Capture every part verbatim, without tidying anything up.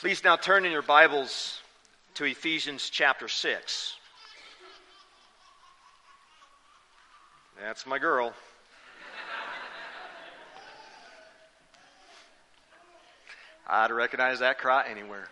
Please now turn in your Bibles to Ephesians chapter six. That's my girl. I'd recognize that cry anywhere.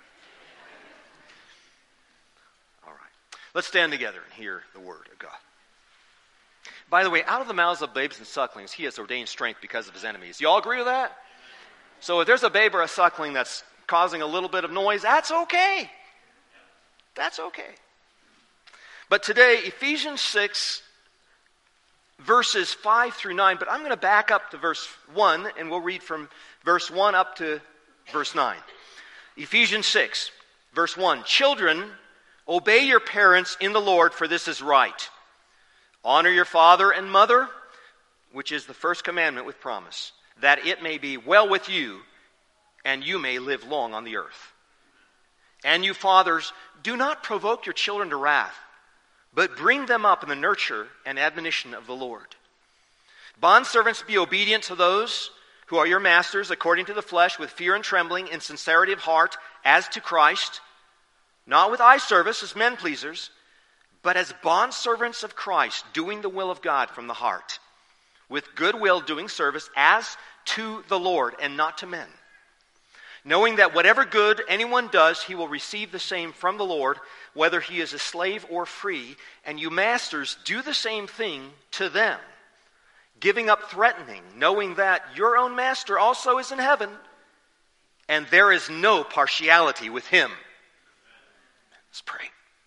All right. Let's stand together and hear the word of God. By the way, out of the mouths of babes and sucklings, he has ordained strength because of his enemies. You all agree with that? So if there's a babe or a suckling that's causing a little bit of noise, that's okay. That's okay. But today, Ephesians six, verses five through nine, but I'm going to back up to verse one, and we'll read from verse one up to verse nine. Ephesians six, verse one. Children, obey your parents in the Lord, for this is right. Honor your father and mother, which is the first commandment with promise, that it may be well with you, and you may live long on the earth. And you fathers, do not provoke your children to wrath, but bring them up in the nurture and admonition of the Lord. Bondservants, be obedient to those who are your masters according to the flesh, with fear and trembling, in sincerity of heart, as to Christ, not with eye service as men pleasers, but as bondservants of Christ, doing the will of God from the heart, with good will doing service as to the Lord and not to men, knowing that whatever good anyone does, he will receive the same from the Lord, whether he is a slave or free. And you masters, do the same thing to them, giving up threatening, knowing that your own master also is in heaven, and there is no partiality with him. Let's pray.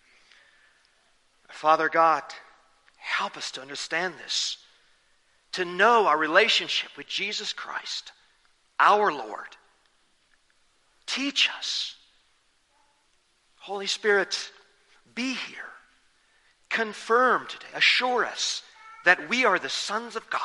Father God, help us to understand this, to know our relationship with Jesus Christ, our Lord. Teach us. Holy Spirit, be here. Confirm today, assure us that we are the sons of God.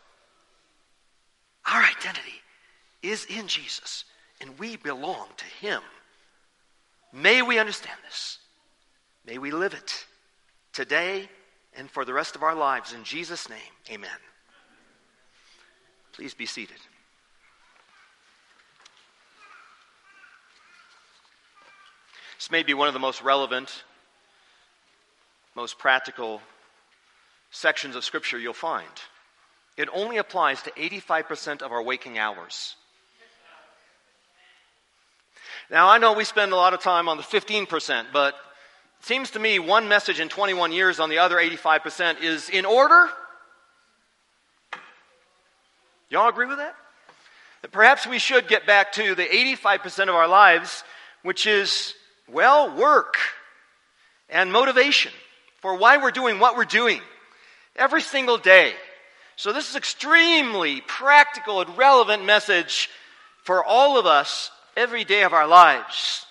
Our identity is in Jesus, and we belong to him. May we understand this. May we live it today and for the rest of our lives. In Jesus' name, amen. Please be seated. This may be one of the most relevant, most practical sections of Scripture you'll find. It only applies to eighty-five percent of our waking hours. Now, I know we spend a lot of time on the fifteen percent, but it seems to me one message in twenty-one years on the other eighty-five percent is in order. Y'all agree with that? That perhaps we should get back to the eighty-five percent of our lives, which is, well, work and motivation for why we're doing what we're doing every single day. So this is extremely practical and relevant message for all of us every day of our lives.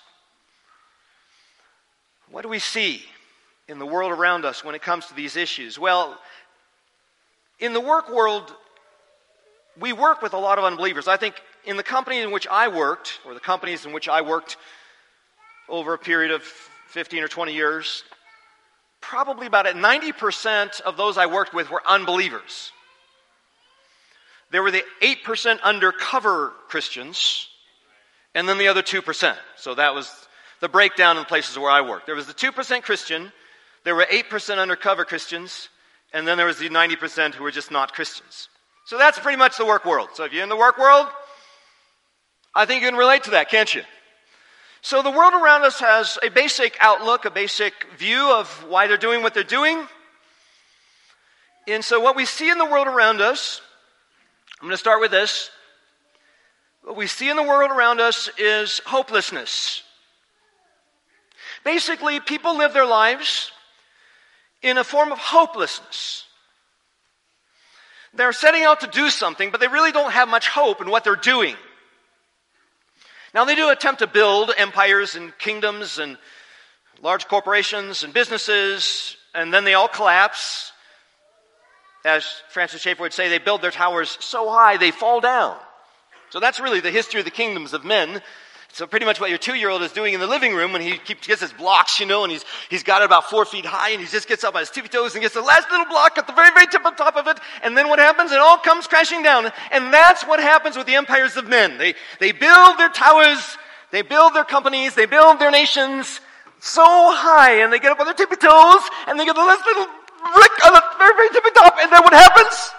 What do we see in the world around us when it comes to these issues? Well, in the work world, we work with a lot of unbelievers. I think in the company in which I worked, or the companies in which I worked over a period of fifteen or twenty years, probably about ninety percent of those I worked with were unbelievers. There were the eight percent undercover Christians, and then the other two percent. So that was the breakdown in the places where I worked. There was the two percent Christian, there were eight percent undercover Christians, and then there was the ninety percent who were just not Christians. So that's pretty much the work world. So if you're in the work world, I think you can relate to that, can't you? So the world around us has a basic outlook, a basic view of why they're doing what they're doing. And so what we see in the world around us, I'm going to start with this. What we see in the world around us is hopelessness. Basically, people live their lives in a form of hopelessness. They're setting out to do something, but they really don't have much hope in what they're doing. Now, they do attempt to build empires and kingdoms and large corporations and businesses, and then they all collapse. As Francis Schaeffer would say, they build their towers so high they fall down. So that's really the history of the kingdoms of men. So pretty much what your two-year-old is doing in the living room when he keeps, gets his blocks, you know, and he's he's got it about four feet high, and he just gets up on his tippy toes and gets the last little block at the very, very tip on top of it, and then what happens? It all comes crashing down. And that's what happens with the empires of men. They they build their towers They build their companies, they build their nations so high, and they get up on their tippy toes, and they get the last little rick on the very, very tippy top, and then what happens?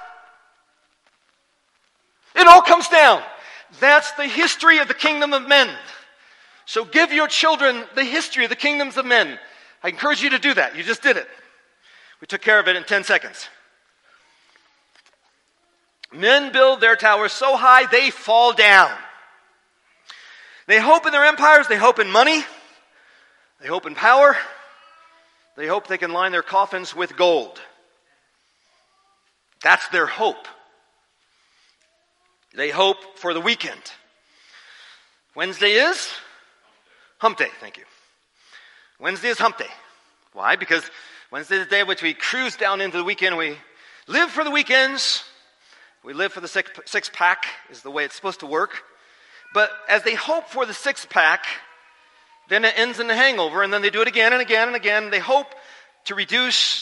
It all comes down. That's the history of the kingdom of men. So give your children the history of the kingdoms of men. I encourage you to do that. You just did it. We took care of it in ten seconds. Men build their towers so high they fall down. They hope in their empires, they hope in money, they hope in power, they hope they can line their coffins with gold. That's their hope. They hope for the weekend. Wednesday is hump day, thank you. Wednesday is hump day. Why? Because Wednesday is the day in which we cruise down into the weekend. We live for the weekends. We live for the six, six pack is the way it's supposed to work. But as they hope for the six pack, then it ends in a hangover, and then they do it again and again and again. They hope to reduce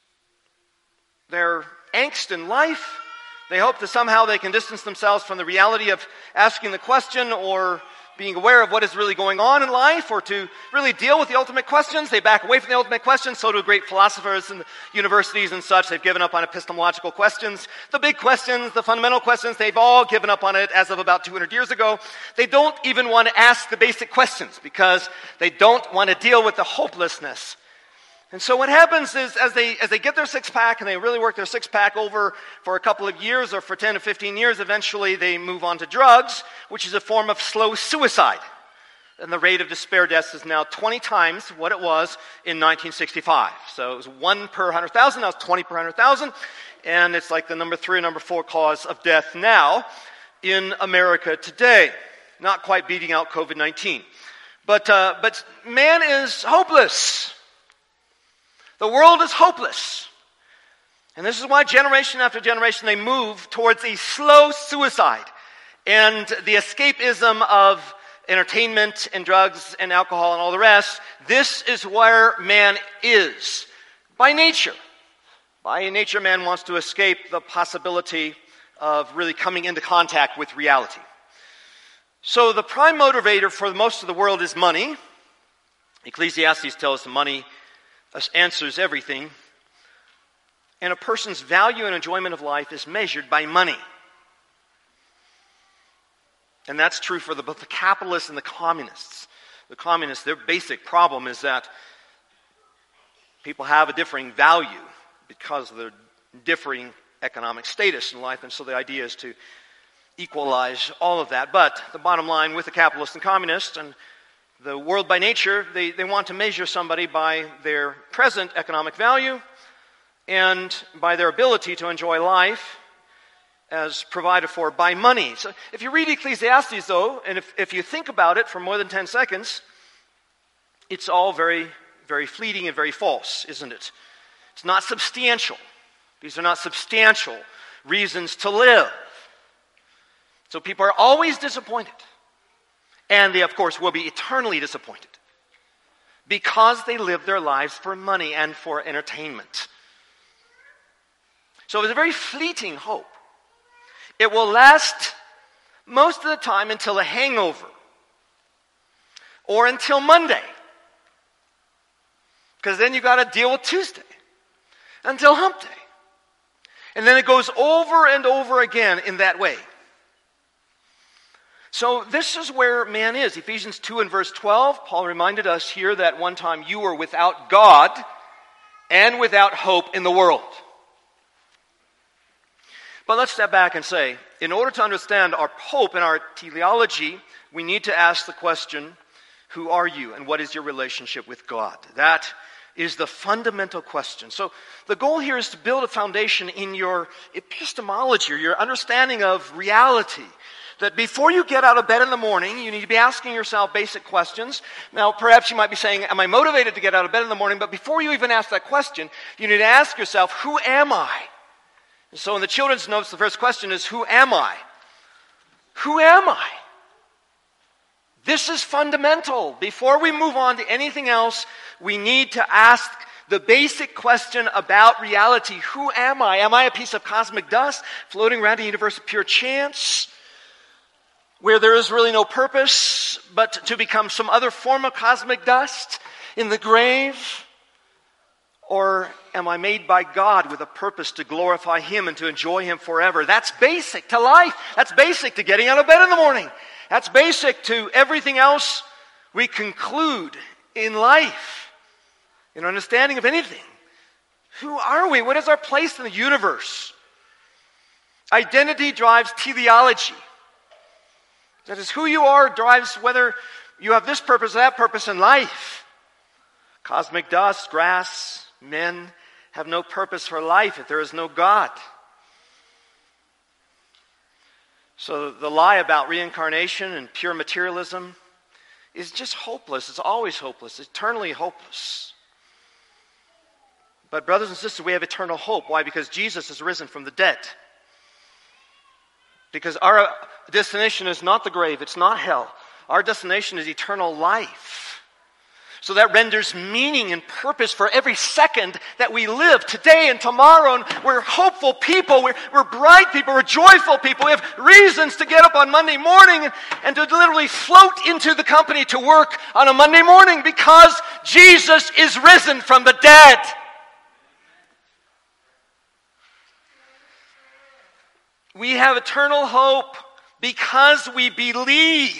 their angst in life. They hope that somehow they can distance themselves from the reality of asking the question or being aware of what is really going on in life, or to really deal with the ultimate questions. They back away from the ultimate questions. So do great philosophers and universities and such. They've given up on epistemological questions. The big questions, the fundamental questions, they've all given up on it as of about two hundred years ago. They don't even want to ask the basic questions because they don't want to deal with the hopelessness. And so what happens is as they as they get their six-pack and they really work their six-pack over for a couple of years or for ten to fifteen years, eventually they move on to drugs, which is a form of slow suicide. And the rate of despair deaths is now twenty times what it was in nineteen sixty-five. So it was one per one hundred thousand, now it's twenty per one hundred thousand. And it's like the number three or number four cause of death now in America today. Not quite beating out covid nineteen. But, uh, but man is hopeless. The world is hopeless. And this is why generation after generation they move towards a slow suicide and the escapism of entertainment and drugs and alcohol and all the rest. This is where man is by nature. By nature, man wants to escape the possibility of really coming into contact with reality. So the prime motivator for most of the world is money. Ecclesiastes tells us money answers everything. And a person's value and enjoyment of life is measured by money. And that's true for the, both the capitalists and the communists. The communists, their basic problem is that people have a differing value because of their differing economic status in life. And so the idea is to equalize all of that. But the bottom line with the capitalists and communists and the world by nature, they, they want to measure somebody by their present economic value and by their ability to enjoy life as provided for by money. So if you read Ecclesiastes, though, and if, if you think about it for more than ten seconds, it's all very, very fleeting and very false, isn't it? It's not substantial. These are not substantial reasons to live. So people are always disappointed. And they, of course, will be eternally disappointed because they live their lives for money and for entertainment. So it's a very fleeting hope. It will last most of the time until a hangover or until Monday, because then you've got to deal with Tuesday until hump day. And then it goes over and over again in that way. So this is where man is. Ephesians two and verse twelve, Paul reminded us here that one time you were without God and without hope in the world. But let's step back and say, in order to understand our hope and our teleology, we need to ask the question, who are you and what is your relationship with God? That is the fundamental question. So the goal here is to build a foundation in your epistemology, or your understanding of reality. That before you get out of bed in the morning, you need to be asking yourself basic questions. Now, perhaps you might be saying, am I motivated to get out of bed in the morning? But before you even ask that question, you need to ask yourself, who am I? And so in the children's notes, the first question is, who am I? Who am I? This is fundamental. Before we move on to anything else, we need to ask the basic question about reality. Who am I? Am I a piece of cosmic dust floating around a universe of pure chance? where there is really no purpose but to become some other form of cosmic dust in the grave? Or am I made by God with a purpose to glorify Him and to enjoy Him forever? That's basic to life. That's basic to getting out of bed in the morning. That's basic to everything else we conclude in life, in understanding of anything. Who are we? What is our place in the universe? Identity drives teleology. That is, who you are drives whether you have this purpose or that purpose in life. Cosmic dust, grass, men have no purpose for life if there is no God. So the lie about reincarnation and pure materialism is just hopeless. It's always hopeless, eternally hopeless. But brothers and sisters, we have eternal hope. Why? Because Jesus is risen from the dead. Because our destination is not the grave, it's not hell. Our destination is eternal life. So that renders meaning and purpose for every second that we live today and tomorrow. And we're hopeful people, we're, we're bright people, we're joyful people. We have reasons to get up on Monday morning and, and to literally float into the company to work on a Monday morning because Jesus is risen from the dead. We have eternal hope because we believe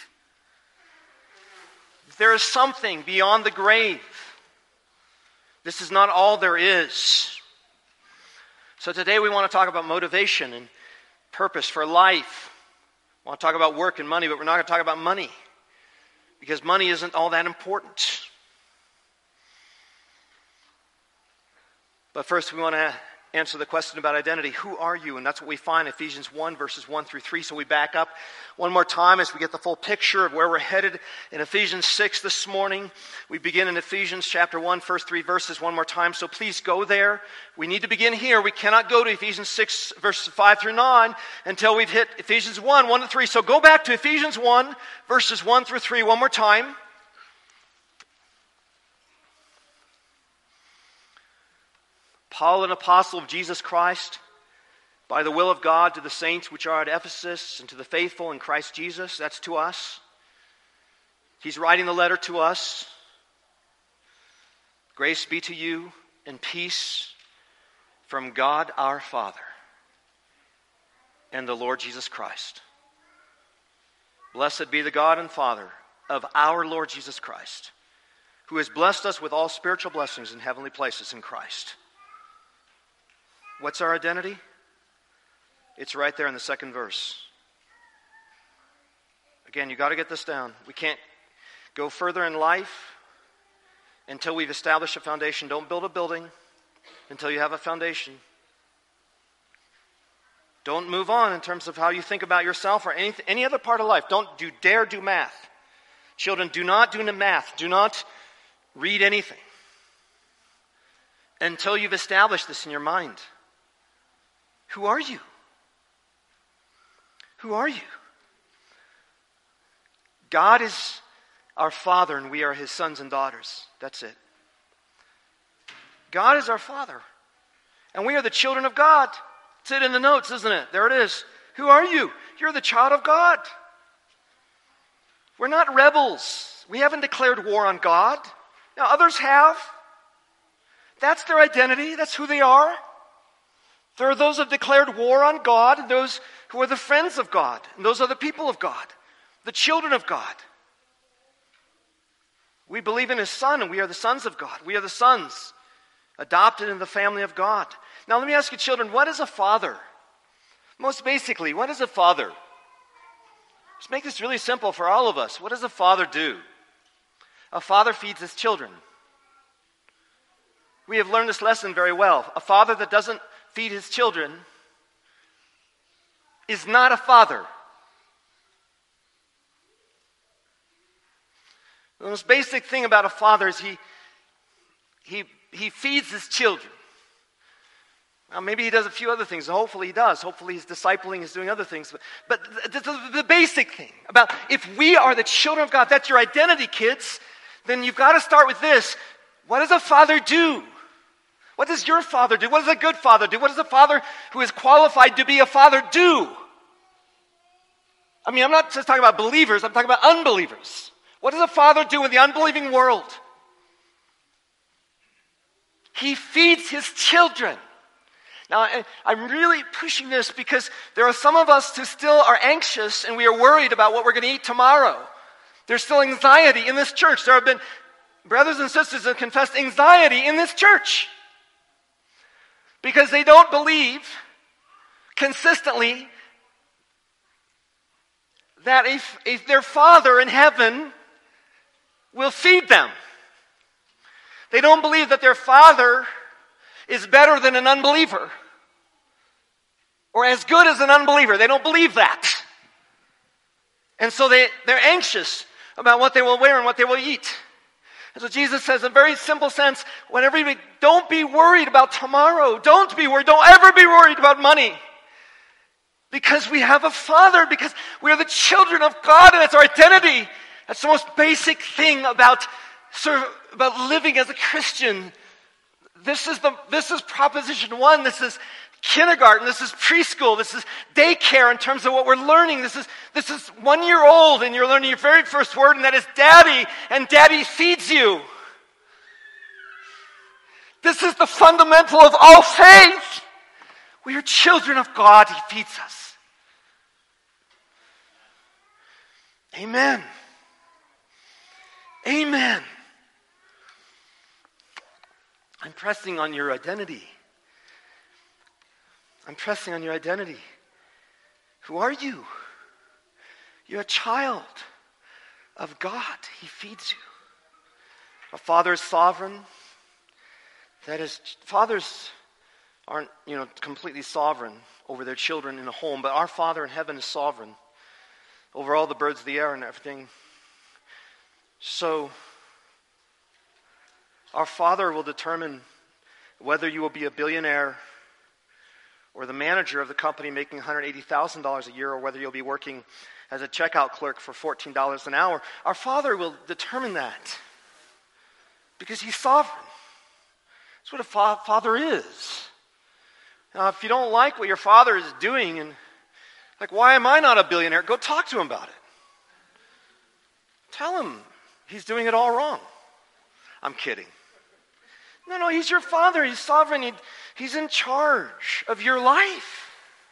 there is something beyond the grave. This is not all there is. So today we want to talk about motivation and purpose for life. We want to talk about work and money, but we're not going to talk about money because money isn't all that important. But first we want to answer the question about identity. Who are you? And that's what we find in Ephesians one, verses one through three. So we back up one more time as we get the full picture of where we're headed. In Ephesians six this morning, we begin in Ephesians chapter one, first three verses one more time. So please go there. We need to begin here. We cannot go to Ephesians six, verses five through nine until we've hit Ephesians one, one to three. So go back to Ephesians one, verses one through three one more time. Paul, an apostle of Jesus Christ, by the will of God, to the saints which are at Ephesus, and to the faithful in Christ Jesus. That's to us. He's writing the letter to us. Grace be to you and peace from God our Father and the Lord Jesus Christ. Blessed be the God and Father of our Lord Jesus Christ, who has blessed us with all spiritual blessings in heavenly places in Christ. What's our identity? It's right there in the second verse. Again, you got to get this down. We can't go further in life until we've established a foundation. Don't build a building until you have a foundation. Don't move on in terms of how you think about yourself or any, any other part of life. Don't do, dare do math. Children, do not do math. Do not read anything until you've established this in your mind. Who are you? Who are you? God is our Father and we are His sons and daughters. That's it. God is our Father and we are the children of God. It's it in the notes, isn't it? There it is. Who are you? You're the child of God. We're not rebels. We haven't declared war on God. Now others have. That's their identity. That's who they are. There are those who have declared war on God, and those who are the friends of God, and those are the people of God, the children of God. We believe in His Son, and we are the sons of God. We are the sons, adopted in the family of God. Now let me ask you, children, what is a father? Most basically, what is a father? Let's make this really simple for all of us. What does a father do? A father feeds his children. We have learned this lesson very well. A father that doesn't feed his children is not a father. The most basic thing about a father is he he he feeds his children. Now maybe he does a few other things. Hopefully he does. Hopefully he's discipling, he's doing other things. But, but the, the, the basic thing about if we are the children of God, that's your identity, kids, then you've got to start with this. What does a father do? What does your father do? What does a good father do? What does a father who is qualified to be a father do? I mean, I'm not just talking about believers, I'm talking about unbelievers. What does a father do in the unbelieving world? He feeds his children. Now, I, I'm really pushing this because there are some of us who still are anxious and we are worried about what we're going to eat tomorrow. There's still anxiety in this church. There have been brothers and sisters who have confessed anxiety in this church because they don't believe consistently that if, if their Father in heaven will feed them. They don't believe that their Father is better than an unbeliever or as good as an unbeliever. They don't believe that. And so they, they're anxious about what they will wear and what they will eat. And so Jesus says in a very simple sense, whenever you don't be worried about tomorrow. Don't be worried. Don't ever be worried about money. Because we have a Father, because we are the children of God, and that's our identity. That's the most basic thing about, sort of, about living as a Christian. This is the this is proposition one. This is kindergarten. This is preschool. This is daycare in terms of what we're learning. This is this is one year old, and you're learning your very first word, and that is daddy, and daddy feeds you. This is the fundamental of all faith. We are children of God. He feeds us. Amen. Amen. I'm pressing on your identity. I'm pressing on your identity. Who are you? You're a child of God. He feeds you. A father is sovereign. That is, fathers aren't, you know, completely sovereign over their children in a home, but our Father in heaven is sovereign over all the birds of the air and everything. So, our Father will determine whether you will be a billionaire or the manager of the company making one hundred eighty thousand dollars a year, or whether you'll be working as a checkout clerk for fourteen dollars an hour. Our Father will determine that because He's sovereign. That's what a fa- father is. Now, if you don't like what your father is doing, and like, why am I not a billionaire? Go talk to him about it. Tell him he's doing it all wrong. I'm kidding. No, no, he's your Father. He's sovereign. He, he's in charge of your life.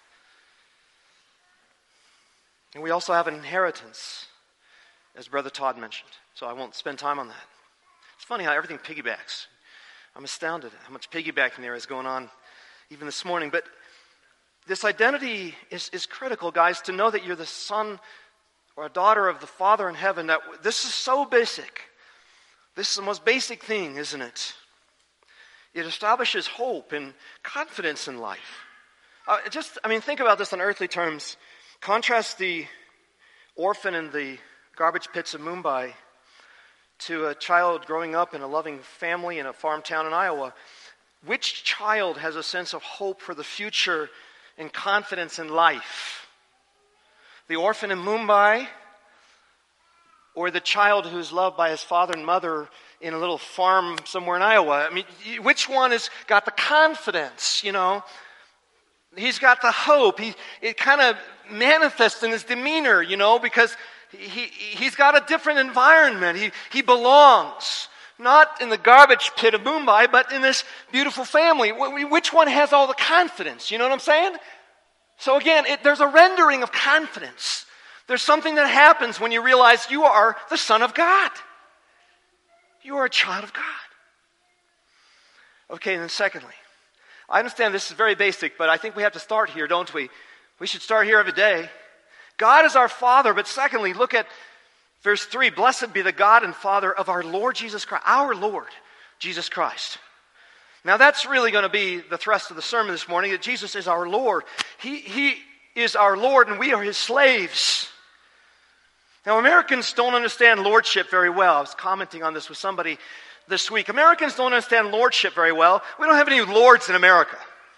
And we also have an inheritance, as Brother Todd mentioned. So I won't spend time on that. It's funny how everything piggybacks. I'm astounded at how much piggybacking there is going on even this morning. But this identity is, is critical, guys, to know that you're the son or a daughter of the Father in heaven. That this is so basic. This is the most basic thing, isn't it? It establishes hope and confidence in life. Uh, just, I mean, think about this in earthly terms. Contrast the orphan in the garbage pits of Mumbai to a child growing up in a loving family in a farm town in Iowa. Which child has a sense of hope for the future and confidence in life? The orphan in Mumbai, or the child who's loved by his father and mother in a little farm somewhere in Iowa? I mean, which one has got the confidence, you know? He's got the hope. He, it kind of manifests in his demeanor, you know, because he, he's got a different environment. He, he belongs. Not in the garbage pit of Mumbai, but in this beautiful family. Which one has all the confidence? You know what I'm saying? So again, it, there's a rendering of confidence. There's something that happens when you realize you are the Son of God. You are a child of God. Okay, and then secondly, I understand this is very basic, but I think we have to start here, don't we? We should start here every day. God is our Father, but secondly, look at verse three. Blessed be the God and Father of our Lord Jesus Christ. Our Lord Jesus Christ. Now that's really going to be the thrust of the sermon this morning, that Jesus is our Lord. He, he is our Lord and we are His slaves. Now, Americans don't understand lordship very well. I was commenting on this with somebody this week. Americans don't understand lordship very well. We don't have any lords in America.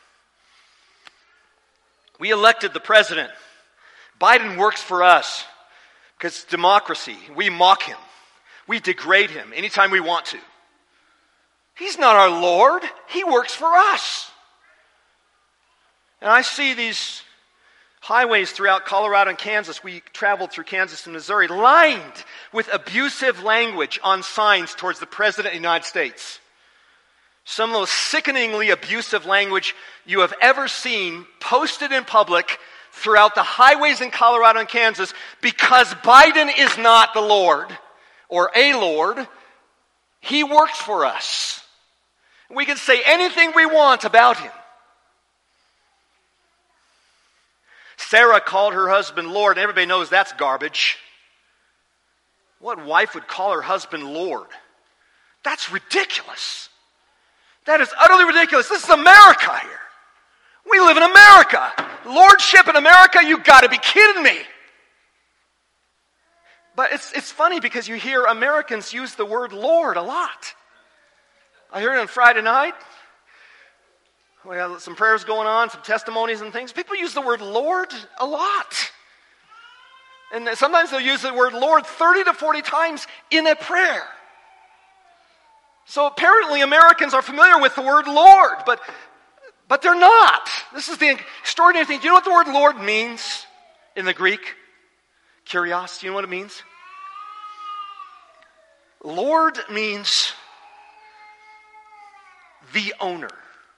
We elected the president. Biden works for us because it's democracy. We mock him. We degrade him anytime we want to. He's not our Lord. He works for us. And I see these Highways throughout Colorado and Kansas, we traveled through Kansas and Missouri, lined with abusive language on signs towards the President of the United States. Some of the most sickeningly abusive language you have ever seen posted in public throughout the highways in Colorado and Kansas, because Biden is not the Lord or a Lord. He works for us. We can say anything we want about him. Sarah called her husband Lord, and everybody knows that's garbage. What wife would call her husband Lord? That's ridiculous. That is utterly ridiculous. This is America here. We live in America. Lordship in America, you got to be kidding me. But it's it's funny because you hear Americans use the word Lord a lot. I heard it on Friday night. We had some prayers going on, some testimonies and things. People use the word Lord a lot. And sometimes they'll use the word Lord thirty to forty times in a prayer. So apparently Americans are familiar with the word Lord, but, but they're not. This is the extraordinary thing. Do you know what the word Lord means in the Greek? Kyrios, do you know what it means? Lord means the owner.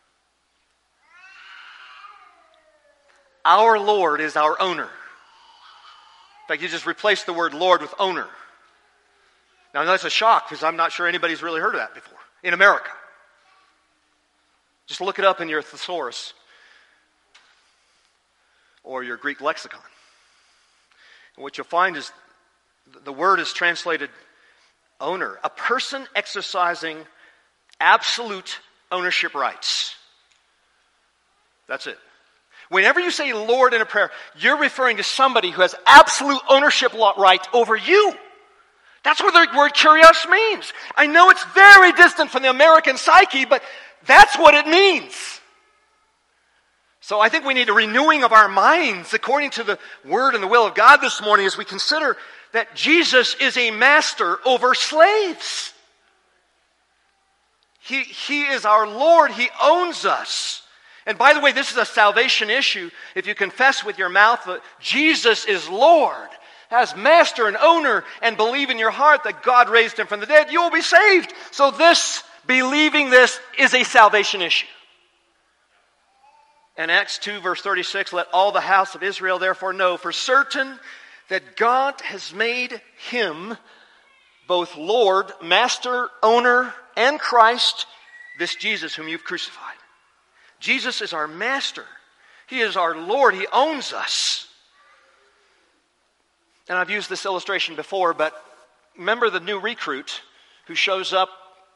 Our Lord is our owner. In fact, you just replace the word Lord with owner. Now, that's a shock because I'm not sure anybody's really heard of that before in America. Just look it up in your thesaurus or your Greek lexicon. And what you'll find is the word is translated owner, a person exercising absolute ownership rights. That's it. Whenever you say Lord in a prayer, you're referring to somebody who has absolute ownership right over you. That's what the word kyrios means. I know it's very distant from the American psyche, but that's what it means. So I think we need a renewing of our minds according to the word and the will of God this morning as we consider that Jesus is a master over slaves. He, he is our Lord. He owns us. And by the way, this is a salvation issue. If you confess with your mouth that Jesus is Lord, as master and owner, and believe in your heart that God raised him from the dead, you will be saved. So this, believing this, is a salvation issue. And Acts two verse thirty-six, let all the house of Israel therefore know for certain that God has made him both Lord, master, owner, and Christ, this Jesus whom you've crucified. Jesus is our master. He is our Lord. He owns us. And I've used this illustration before, but remember the new recruit who shows up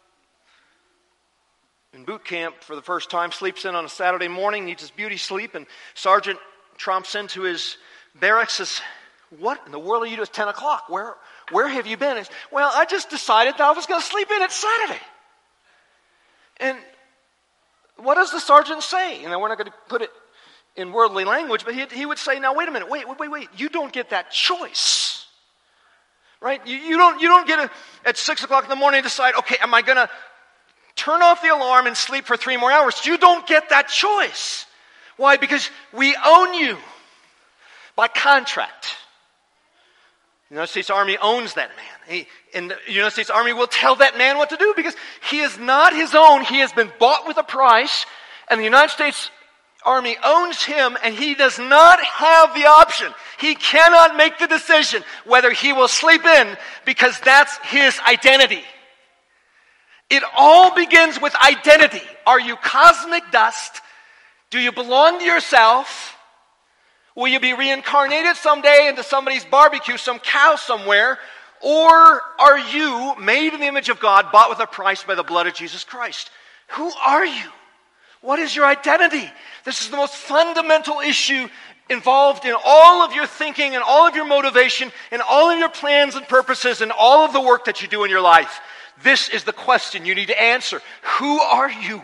in boot camp for the first time, sleeps in on a Saturday morning, needs his beauty sleep, and Sergeant tromps into his barracks, says, what in the world are you doing? It's ten o'clock. Where, where have you been? It's, well, I just decided that I was going to sleep in. It's Saturday. And what does the sergeant say? And we're not going to put it in worldly language, but he, he would say, now wait a minute, wait, wait, wait, wait. You don't get that choice. Right? You, you don't, you don't get a, at six o'clock in the morning decide, okay, am I going to turn off the alarm and sleep for three more hours? You don't get that choice. Why? Because we own you by contract. The United States Army owns that man. He, and the United States Army will tell that man what to do because he is not his own. He has been bought with a price, and the United States Army owns him, and he does not have the option. He cannot make the decision whether he will sleep in because that's his identity. It all begins with identity. Are you cosmic dust? Do you belong to yourself? Will you be reincarnated someday into somebody's barbecue, some cow somewhere? Or are you made in the image of God, bought with a price by the blood of Jesus Christ? Who are you? What is your identity? This is the most fundamental issue involved in all of your thinking and all of your motivation and all of your plans and purposes and all of the work that you do in your life. This is the question you need to answer. Who are you?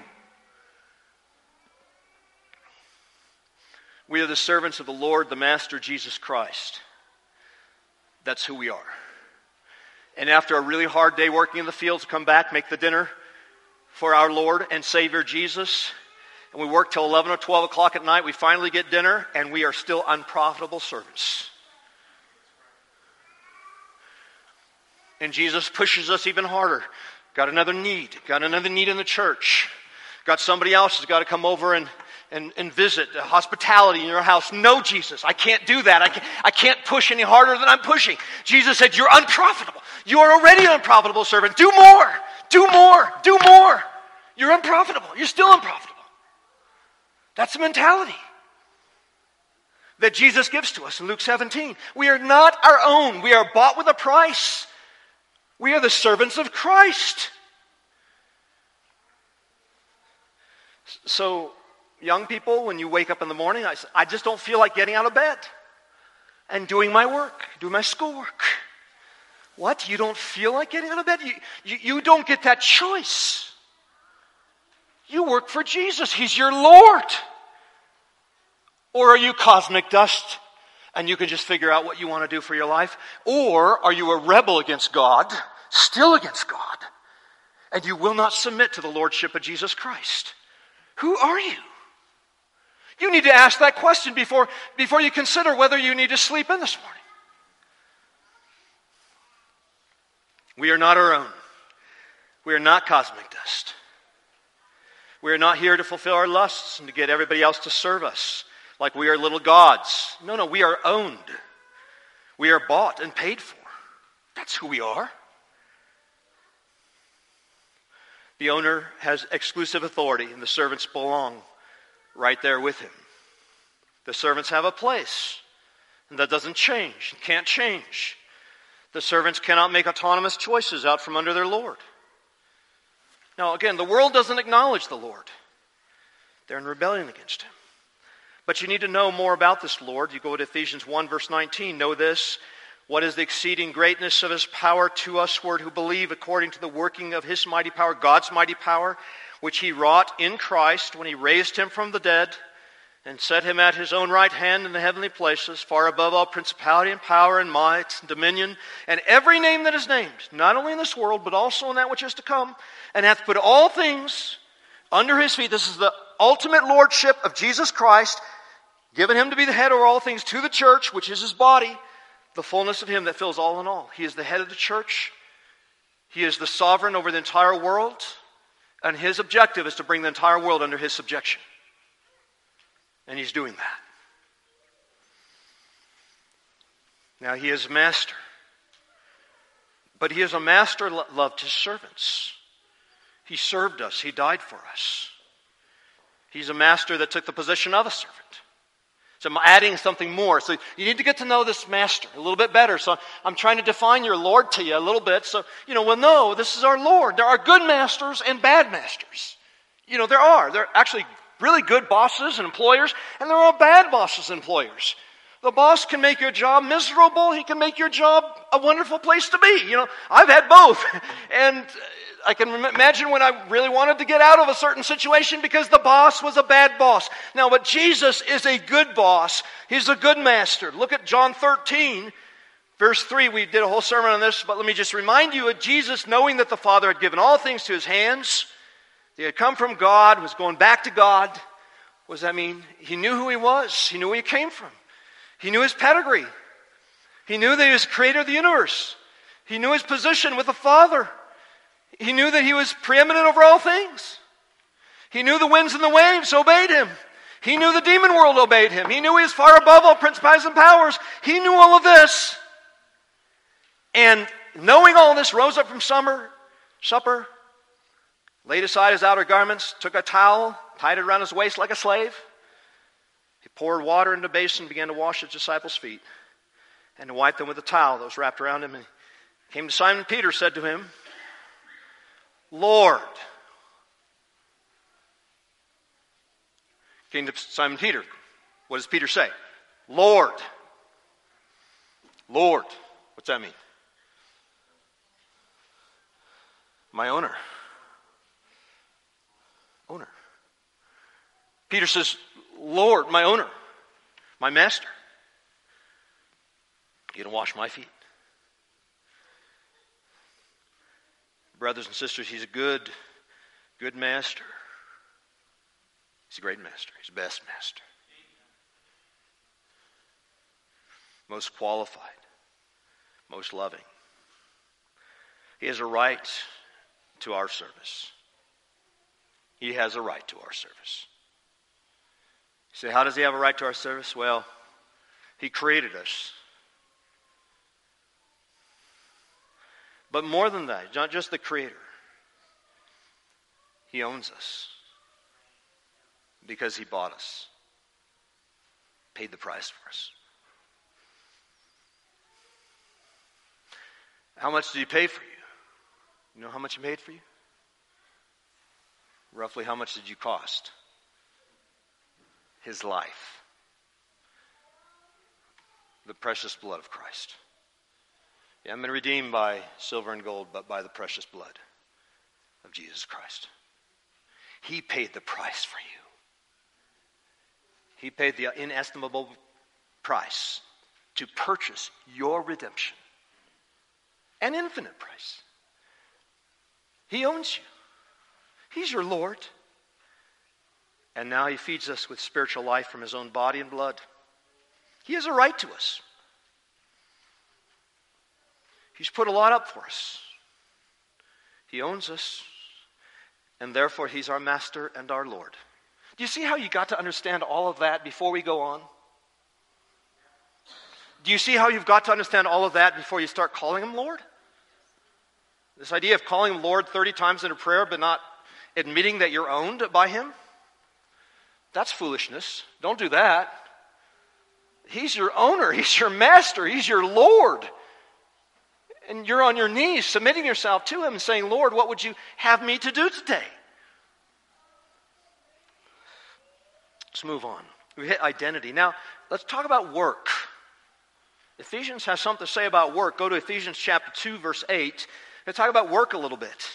We are the servants of the Lord, the Master, Jesus Christ. That's who we are. And after a really hard day working in the fields, come back, make the dinner for our Lord and Savior Jesus. and we work till eleven or twelve o'clock at night. We finally get dinner, and we are still unprofitable servants. And Jesus pushes us even harder. Got another need. Got another need in the church. Got somebody else who's got to come over and, and, and visit. Uh, hospitality in your house. No, Jesus, I can't do that. I can't, I can't push any harder than I'm pushing. Jesus said, you're unprofitable. You are already an unprofitable servant. Do more. Do more. Do more. You're unprofitable. You're still unprofitable. That's the mentality that Jesus gives to us in Luke seventeen. We are not our own. We are bought with a price. We are the servants of Christ. So, young people, when you wake up in the morning, I, I just don't feel like getting out of bed and doing my work, doing my schoolwork. What? You don't feel like getting out of bed? You, you, you don't get that choice. You work for Jesus. He's your Lord. Or are you cosmic dust and you can just figure out what you want to do for your life? Or are you a rebel against God, still against God, and you will not submit to the lordship of Jesus Christ? Who are you? You need to ask that question before, before you consider whether you need to sleep in this morning. We are not our own. We are not cosmic dust. We are not here to fulfill our lusts and to get everybody else to serve us like we are little gods. No, no, we are owned. We are bought and paid for. That's who we are. The owner has exclusive authority, and the servants belong right there with him. The servants have a place, and that doesn't change, can't change. The servants cannot make autonomous choices out from under their Lord. Now, again, the world doesn't acknowledge the Lord. They're in rebellion against him. But you need to know more about this Lord. You go to Ephesians one, verse nineteen. Know this. What is the exceeding greatness of his power to usward who believe according to the working of his mighty power, God's mighty power, which he wrought in Christ when he raised him from the dead and set him at his own right hand in the heavenly places, far above all principality and power and might and dominion, and every name that is named, not only in this world, but also in that which is to come, and hath put all things under his feet. This is the ultimate lordship of Jesus Christ, given him to be the head over all things to the church, which is his body, the fullness of him that fills all in all. He is the head of the church. He is the sovereign over the entire world. And his objective is to bring the entire world under his subjection. And he's doing that. Now he is master. But he is a master that loved his servants. He served us. He died for us. He's a master that took the position of a servant. So I'm adding something more. So you need to get to know this master a little bit better. So I'm trying to define your Lord to you a little bit. So, you know, well, no, this is our Lord. There are good masters and bad masters. You know, there are. There are actually really good bosses and employers, and there are bad bosses and employers. The boss can make your job miserable. He can make your job a wonderful place to be. You know, I've had both. And I can imagine when I really wanted to get out of a certain situation because the boss was a bad boss. Now, but Jesus is a good boss. He's a good master. Look at John thirteen, verse three. We did a whole sermon on this, but let me just remind you of Jesus knowing that the Father had given all things to his hands. He had come from God, was going back to God. What does that mean? He knew who he was. He knew where he came from. He knew his pedigree. He knew that he was the creator of the universe. He knew his position with the Father. He knew that he was preeminent over all things. He knew the winds and the waves obeyed him. He knew the demon world obeyed him. He knew he was far above all principalities and powers. He knew all of this. And knowing all this, rose up from summer, supper, laid aside his outer garments, took a towel, tied it around his waist like a slave. He poured water into a basin and began to wash his disciples' feet and to wipe them with a towel that was wrapped around him. And he came to Simon Peter, said to him, Lord. Came to Simon Peter. What does Peter say? Lord. Lord. What's that mean? My owner. Owner. Peter says, Lord, my owner, my master. You gonna wash my feet? Brothers and sisters, he's a good, good master. He's a great master. He's the best master. Most qualified. Most loving. He has a right to our service. He has a right to our service. You say, how does he have a right to our service? Well, he created us. But more than that, not just the creator. He owns us. Because he bought us. Paid the price for us. How much did he pay for you? You know how much he paid for you? Roughly how much did you cost? His life. The precious blood of Christ. You haven't been redeemed by silver and gold, but by the precious blood of Jesus Christ. He paid the price for you. He paid the inestimable price to purchase your redemption. An infinite price. He owns you. He's your Lord. And now he feeds us with spiritual life from his own body and blood. He has a right to us. He's put a lot up for us. He owns us. And therefore he's our master and our Lord. Do you see how you got to understand all of that before we go on? Do you see how you've got to understand all of that before you start calling him Lord? This idea of calling him Lord thirty times in a prayer but not admitting that you're owned by him? That's foolishness. Don't do that. He's your owner. He's your master. He's your Lord. And you're on your knees submitting yourself to him and saying, Lord, what would you have me to do today? Let's move on. We hit identity. Now, let's talk about work. Ephesians has something to say about work. Go to Ephesians chapter two, verse eight. Let's talk about work a little bit.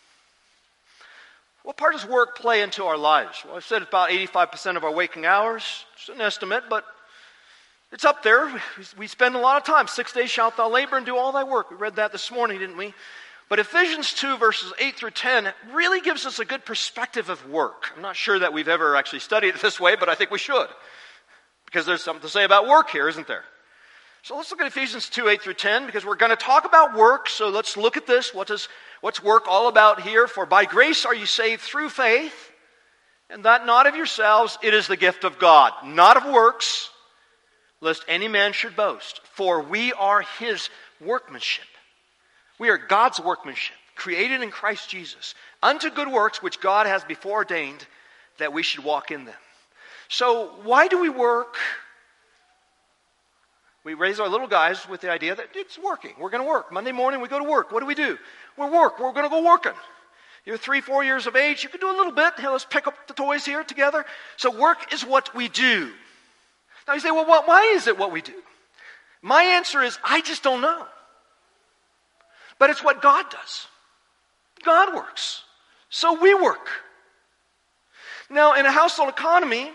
What part does work play into our lives? Well, I said it's about eighty-five percent of our waking hours. It's an estimate, but it's up there. We spend a lot of time. Six days shalt thou labor and do all thy work. We read that this morning, didn't we? But Ephesians two, verses eight through ten really gives us a good perspective of work. I'm not sure that we've ever actually studied it this way, but I think we should. Because there's something to say about work here, isn't there? So let's look at Ephesians two, eight through ten, because we're going to talk about work. So let's look at this. What is, what's work all about here? For by grace are you saved through faith, and that not of yourselves, it is the gift of God, not of works, lest any man should boast. For we are his workmanship. We are God's workmanship, created in Christ Jesus, unto good works which God has before ordained that we should walk in them. So why do we work? We raise our little guys with the idea that it's working. We're going to work. Monday morning we go to work. What do we do? We work. We're going to go working. You're three, four years of age. You can do a little bit. Hey, let's pick up the toys here together. So work is what we do. Now you say, well, what, why is it what we do? My answer is, I just don't know. But it's what God does. God works. So we work. Now, in a household economy,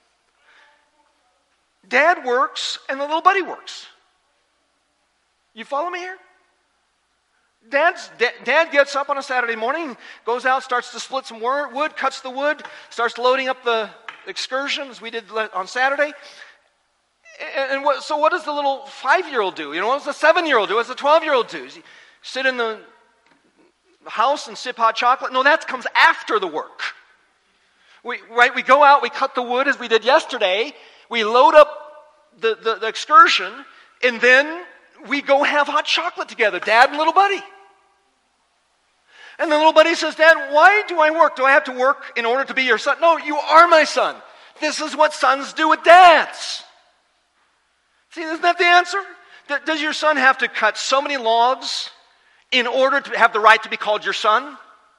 Dad works and the little buddy works. You follow me here? Dad's, da- Dad gets up on a Saturday morning, goes out, starts to split some wor- wood, cuts the wood, starts loading up the excursions we did on Saturday. And, and what, so what does the little five-year-old do? You know, what does the seven-year-old do? What does the twelve-year-old do? Does he sit in the house and sip hot chocolate? No, that comes after the work. We, right, we go out, we cut the wood as we did yesterday, we load up the, the, the excursion, and then we go have hot chocolate together, Dad and little buddy. And the little buddy says, Dad, why do I work? Do I have to work in order to be your son? No, you are my son. This is what sons do with dads. See, isn't that the answer? Does your son have to cut so many logs in order to have the right to be called your son?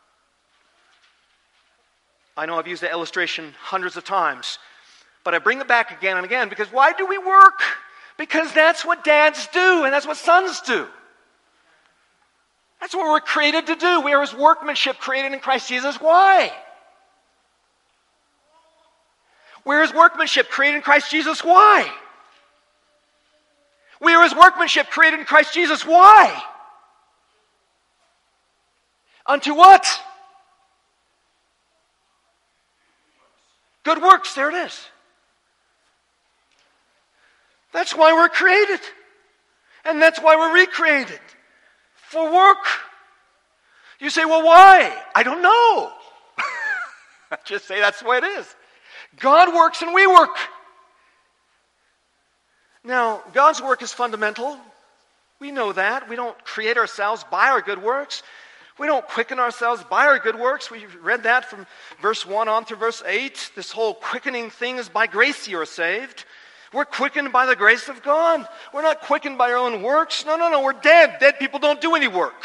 I know I've used that illustration hundreds of times, but I bring it back again and again because why do we work? Because that's what dads do and that's what sons do. That's what we're created to do. We are his workmanship created in Christ Jesus. Why? We're his workmanship created in Christ Jesus. Why? We are his workmanship created in Christ Jesus. Why? Unto what? Good works, there it is. That's why we're created. And that's why we're recreated. For work. You say, well, why? I don't know. I just say that's the way it is. God works and we work. Now, God's work is fundamental. We know that. We don't create ourselves by our good works. We don't quicken ourselves by our good works. We read that from verse one on through verse eight. This whole quickening thing is by grace you are saved. We're quickened by the grace of God. We're not quickened by our own works. No, no, no. We're dead. Dead people don't do any work.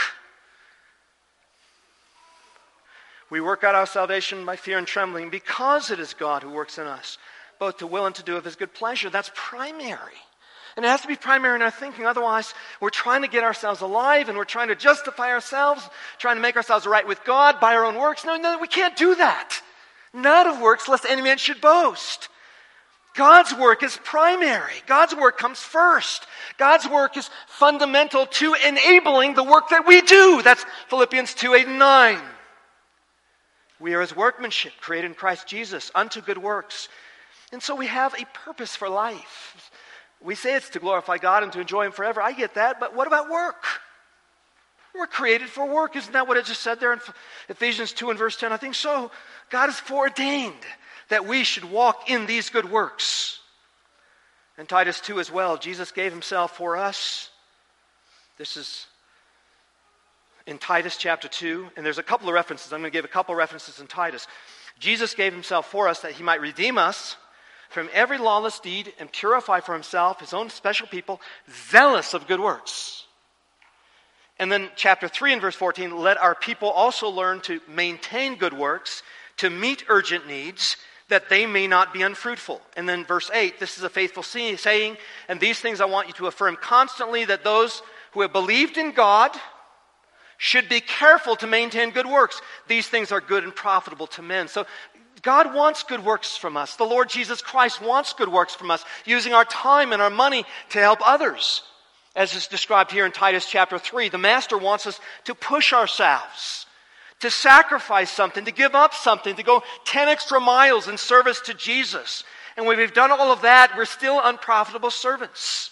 We work out our salvation by fear and trembling because it is God who works in us, both to will and to do of His good pleasure. That's primary. And it has to be primary in our thinking. Otherwise, we're trying to get ourselves alive and we're trying to justify ourselves, trying to make ourselves right with God by our own works. No, no, we can't do that. Not of works, lest any man should boast. God's work is primary. God's work comes first. God's work is fundamental to enabling the work that we do. That's Philippians two, eight, and nine. We are His workmanship, created in Christ Jesus, unto good works. And so we have a purpose for life. We say it's to glorify God and to enjoy Him forever. I get that, but what about work? We're created for work. Isn't that what it just said there in Ephesians two and verse ten? I think so. God has foreordained that we should walk in these good works. And Titus two as well. Jesus gave Himself for us. This is in Titus chapter two. And there's a couple of references. I'm going to give a couple of references in Titus. Jesus gave Himself for us that He might redeem us from every lawless deed and purify for Himself His own special people, zealous of good works. And then chapter three and verse fourteen, let our people also learn to maintain good works, to meet urgent needs, that they may not be unfruitful. And then verse eight, this is a faithful saying, and these things I want you to affirm constantly, that those who have believed in God should be careful to maintain good works. These things are good and profitable to men. So God wants good works from us. The Lord Jesus Christ wants good works from us, using our time and our money to help others. As is described here in Titus chapter three, the Master wants us to push ourselves, to sacrifice something, to give up something, to go ten extra miles in service to Jesus. And when we've done all of that, we're still unprofitable servants.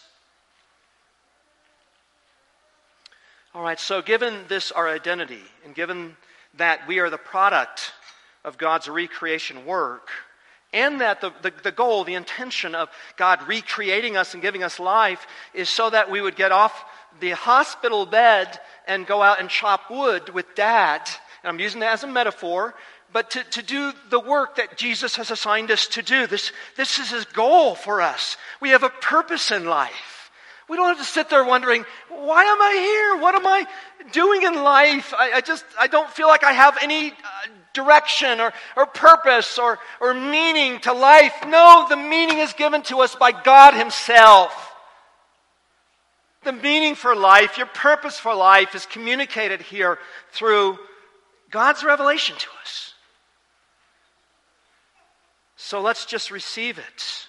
All right, so given this our identity, and given that we are the product of God's recreation work, and that the, the, the goal, the intention of God recreating us and giving us life is so that we would get off the hospital bed and go out and chop wood with Dad. And I'm using that as a metaphor, but to, to do the work that Jesus has assigned us to do. This, this is His goal for us. We have a purpose in life. We don't have to sit there wondering, why am I here? What am I doing in life? I, I just, I don't feel like I have any uh, direction or, or purpose or, or meaning to life. No, the meaning is given to us by God Himself. The meaning for life, your purpose for life is communicated here through God's revelation to us. So let's just receive it.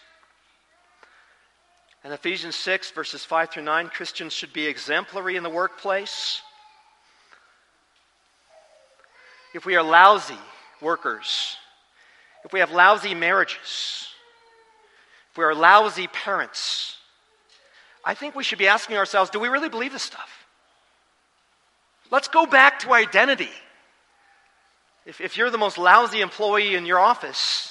In Ephesians six, verses five through nine, Christians should be exemplary in the workplace. If we are lousy workers, if we have lousy marriages, if we are lousy parents, I think we should be asking ourselves, do we really believe this stuff? Let's go back to identity. If, if you're the most lousy employee in your office,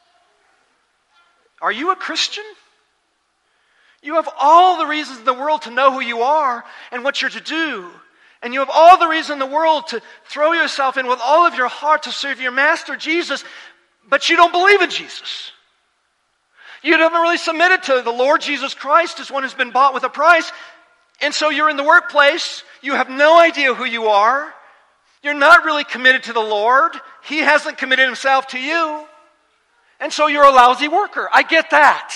are you a Christian? You have all the reasons in the world to know who you are and what you're to do. And you have all the reason in the world to throw yourself in with all of your heart to serve your Master, Jesus, but you don't believe in Jesus. You haven't really submitted to the Lord Jesus Christ as one who's been bought with a price. And so you're in the workplace. You have no idea who you are. You're not really committed to the Lord. He hasn't committed Himself to you. And so you're a lousy worker. I get that.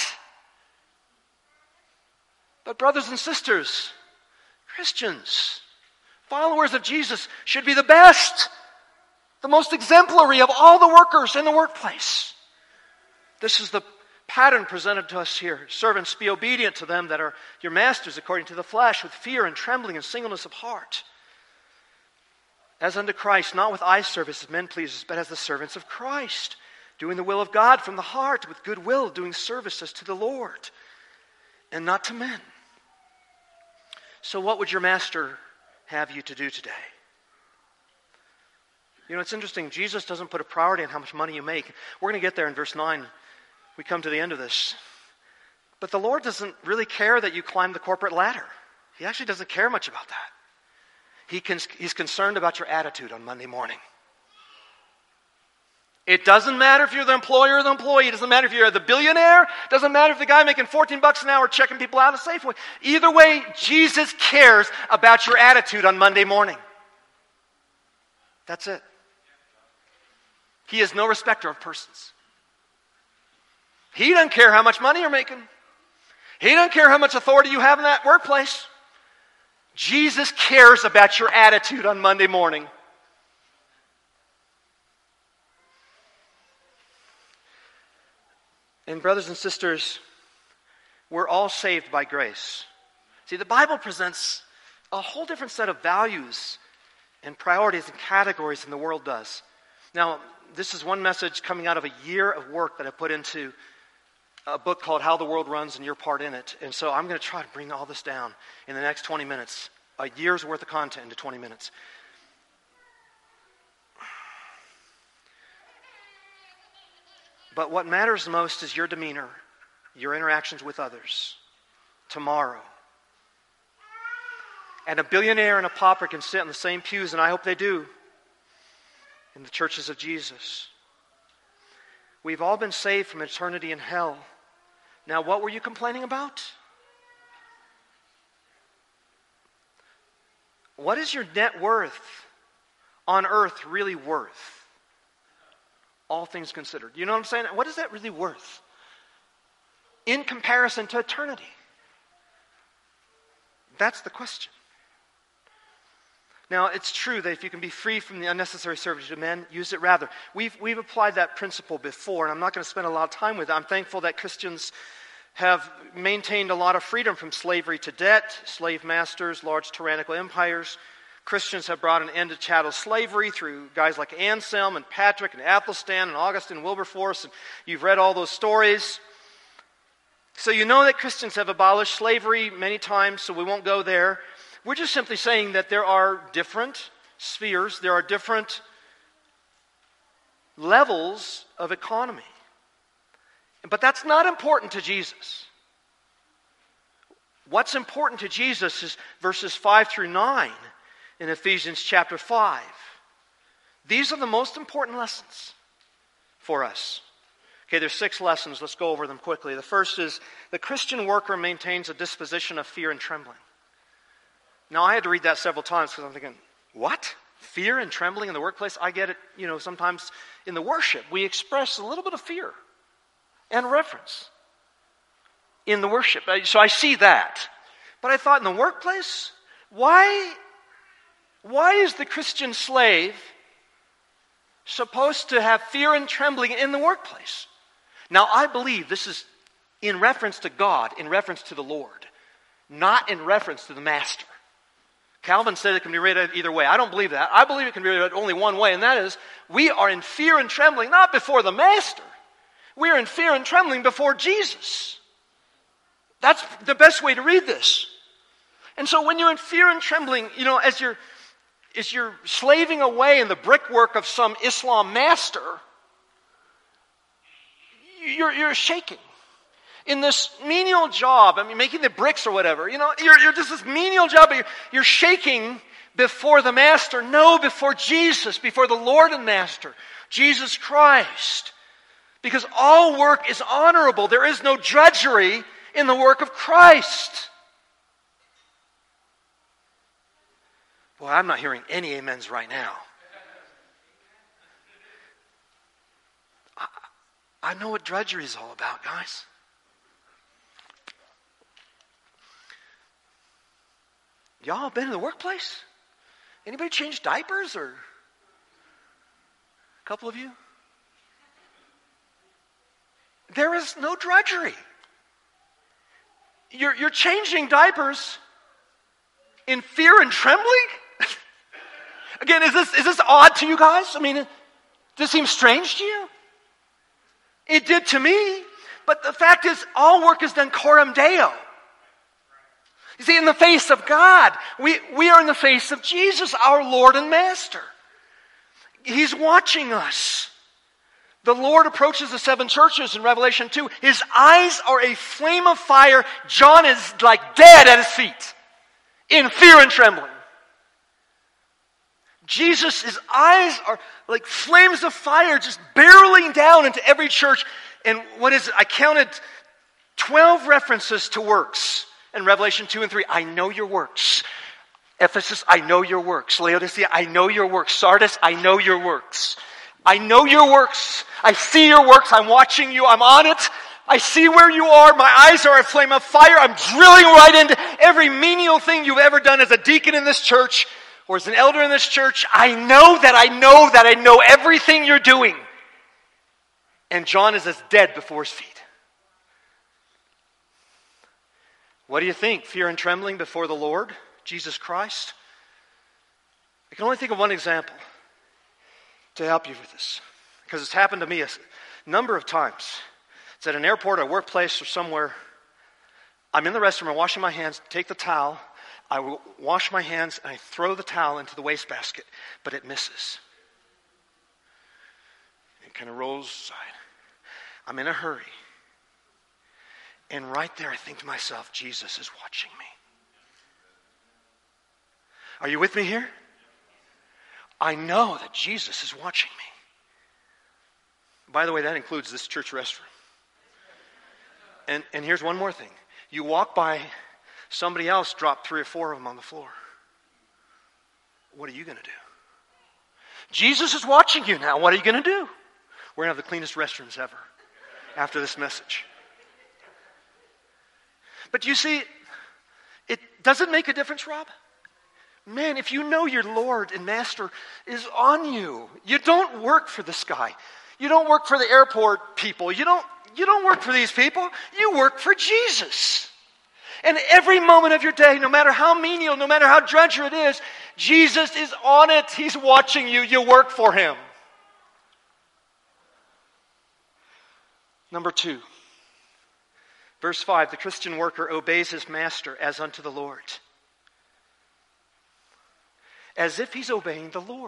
But brothers and sisters, Christians, followers of Jesus should be the best, the most exemplary of all the workers in the workplace. This is the pattern presented to us here. Servants, be obedient to them that are your masters according to the flesh, with fear and trembling and singleness of heart. As unto Christ, not with eye service as men pleasers, but as the servants of Christ, doing the will of God from the heart with good will, doing services to the Lord and not to men. So what would your master have you to do today? You know, it's interesting. Jesus doesn't put a priority on how much money you make. We're going to get there in verse nine. We come to the end of this. But the Lord doesn't really care that you climb the corporate ladder. He actually doesn't care much about that. He can, he's concerned about your attitude on Monday morning. It doesn't matter if you're the employer or the employee. It doesn't matter if you're the billionaire. It doesn't matter if the guy making fourteen bucks an hour checking people out of Safeway. Either way, Jesus cares about your attitude on Monday morning. That's it. He is no respecter of persons. He doesn't care how much money you're making. He doesn't care how much authority you have in that workplace. Jesus cares about your attitude on Monday morning. And brothers and sisters, we're all saved by grace. See, the Bible presents a whole different set of values and priorities and categories than the world does. Now, this is one message coming out of a year of work that I put into a book called How the World Runs and your part in it. And so I'm going to try to bring all this down in the next twenty minutes. A year's worth of content into twenty minutes. But what matters most is your demeanor, your interactions with others tomorrow. And a billionaire and a pauper can sit in the same pews, and I hope they do, in the churches of Jesus. We've all been saved from eternity in hell. Now, what were you complaining about? What is your net worth on earth really worth? All things considered. You know what I'm saying? What is that really worth in comparison to eternity? That's the question. Now, it's true that if you can be free from the unnecessary service to men, use it rather. We've, we've applied that principle before, and I'm not going to spend a lot of time with it. I'm thankful that Christians have maintained a lot of freedom from slavery to debt, slave masters, large tyrannical empires. Christians have brought an end to chattel slavery through guys like Anselm and Patrick and Athelstan and Augustine and Wilberforce, and you've read all those stories. So you know that Christians have abolished slavery many times, so we won't go there. We're just simply saying that there are different spheres, there are different levels of economy. But that's not important to Jesus. What's important to Jesus is verses five through nine in Ephesians chapter five. These are the most important lessons for us. Okay, there's six lessons. Let's go over them quickly. The first is the Christian worker maintains a disposition of fear and trembling. Now, I had to read that several times because I'm thinking, what? Fear and trembling in the workplace? I get it, you know, sometimes in the worship, we express a little bit of fear and reverence in the worship. So I see that. But I thought in the workplace, why, why is the Christian slave supposed to have fear and trembling in the workplace? Now, I believe this is in reference to God, in reference to the Lord, not in reference to the master. Calvin said it can be read either way. I don't believe that. I believe it can be read only one way, and that is, we are in fear and trembling, not before the master. We are in fear and trembling before Jesus. That's the best way to read this. And so when you're in fear and trembling, you know, as you're, as you're slaving away in the brickwork of some Islam master, you're, you're shaking. In this menial job, I mean, making the bricks or whatever, you know, you're, you're just this menial job, but you're, you're shaking before the master. No, before Jesus, before the Lord and Master, Jesus Christ. Because all work is honorable. There is no drudgery in the work of Christ. Boy, I'm not hearing any amens right now. I, I know what drudgery is all about, guys. Y'all been in the workplace? Anybody change diapers, or a couple of you? There is no drudgery. You're, you're changing diapers in fear and trembling? Again, is this, is this odd to you guys? I mean, does this seem strange to you? It did to me. But the fact is, all work is done coram Deo. You see, in the face of God, we, we are in the face of Jesus, our Lord and Master. He's watching us. The Lord approaches the seven churches in Revelation two. His eyes are a flame of fire. John is like dead at his feet, in fear and trembling. Jesus, his eyes are like flames of fire just barreling down into every church. And what is it? I counted twelve references to works in Revelation two and three. I know your works. Ephesus, I know your works. Laodicea, I know your works. Sardis, I know your works. I know your works. I see your works. I'm watching you. I'm on it. I see where you are. My eyes are a flame of fire. I'm drilling right into every menial thing you've ever done as a deacon in this church or as an elder in this church. I know that I know that I know everything you're doing. And John is as dead before his feet. What do you think? Fear and trembling before the Lord, Jesus Christ? I can only think of one example to help you with this, because it's happened to me a number of times. It's at an airport, a workplace, or somewhere. I'm in the restroom, I'm washing my hands, take the towel, I will wash my hands, and I throw the towel into the wastebasket, but it misses. It kind of rolls aside. I'm in a hurry. And right there I think to myself, Jesus is watching me. Are you with me here? I know that Jesus is watching me. By the way, that includes this church restroom. And, and here's one more thing. You walk by, somebody else dropped three or four of them on the floor. What are you going to do? Jesus is watching you now. What are you going to do? We're going to have the cleanest restrooms ever after this message. But you see, it doesn't make a difference, Rob. Man, if you know your Lord and Master is on you, you don't work for this guy. You don't work for the airport people. You don't, you don't work for these people. You work for Jesus. And every moment of your day, no matter how menial, no matter how drudgery it is, Jesus is on it. He's watching you. You work for him. Number two, verse five, the Christian worker obeys his master as unto the Lord. As if he's obeying the Lord.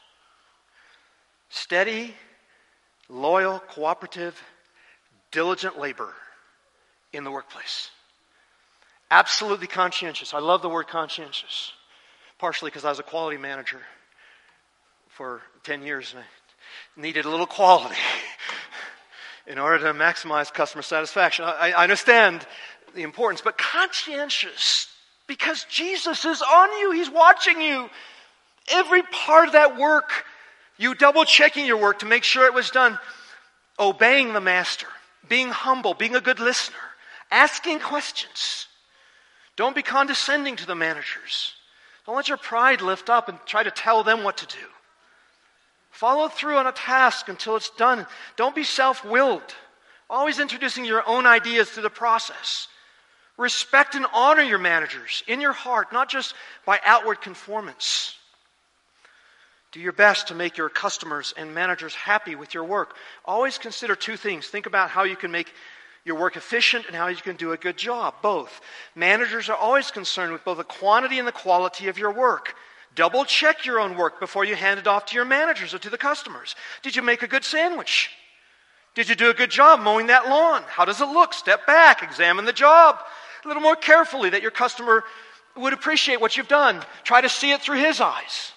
Steady, loyal, cooperative, diligent labor in the workplace. Absolutely conscientious. I love the word conscientious. Partially because I was a quality manager for ten years and I needed a little quality in order to maximize customer satisfaction. I, I understand the importance, but conscientious because Jesus is on you. He's watching you. Every part of that work, you double checking your work to make sure it was done. Obeying the master, being humble, being a good listener, asking questions. Don't be condescending to the managers. Don't let your pride lift up and try to tell them what to do. Follow through on a task until it's done. Don't be self-willed. Always introducing your own ideas to the process. Respect and honor your managers in your heart, not just by outward conformance. Do your best to make your customers and managers happy with your work. Always consider two things. Think about how you can make your work efficient and how you can do a good job. Both. Managers are always concerned with both the quantity and the quality of your work. Double check your own work before you hand it off to your managers or to the customers. Did you make a good sandwich? Did you do a good job mowing that lawn? How does it look? Step back, examine the job a little more carefully that your customer would appreciate what you've done. Try to see it through his eyes.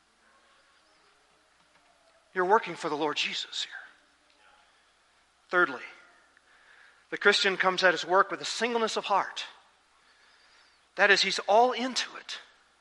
You're working for the Lord Jesus here. Thirdly, the Christian comes at his work with a singleness of heart. That is, he's all into it.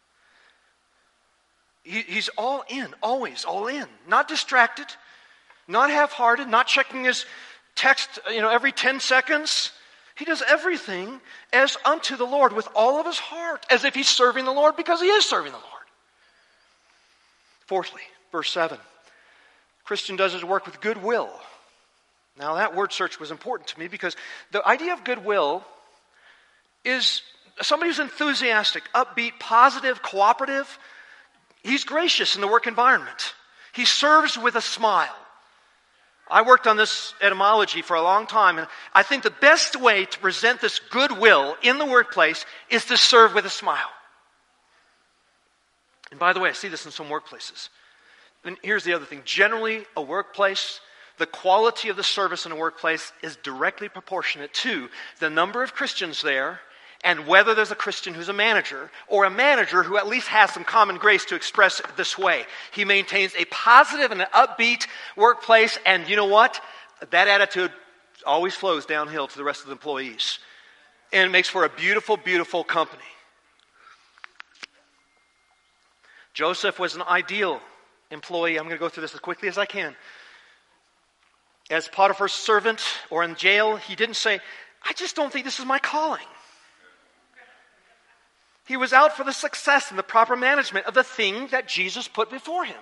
He, he's all in, always all in. Not distracted, not half-hearted, not checking his text, you know, every ten seconds. He does everything as unto the Lord with all of his heart, as if he's serving the Lord because he is serving the Lord. Fourthly, verse seven. Christian does his work with goodwill. Now that word search was important to me because the idea of goodwill is somebody who's enthusiastic, upbeat, positive, cooperative. He's gracious in the work environment. He serves with a smile. I worked on this etymology for a long time, and I think the best way to present this goodwill in the workplace is to serve with a smile. And by the way, I see this in some workplaces. And here's the other thing. Generally, a workplace, the quality of the service in a workplace is directly proportionate to the number of Christians there and whether there's a Christian who's a manager or a manager who at least has some common grace to express it this way. He maintains a positive and an upbeat workplace, and you know what? That attitude always flows downhill to the rest of the employees. And it makes for a beautiful, beautiful company. Joseph was an ideal employee. I'm going to go through this as quickly as I can. As Potiphar's servant or in jail, he didn't say, I just don't think this is my calling. He was out for the success and the proper management of the thing that Jesus put before him.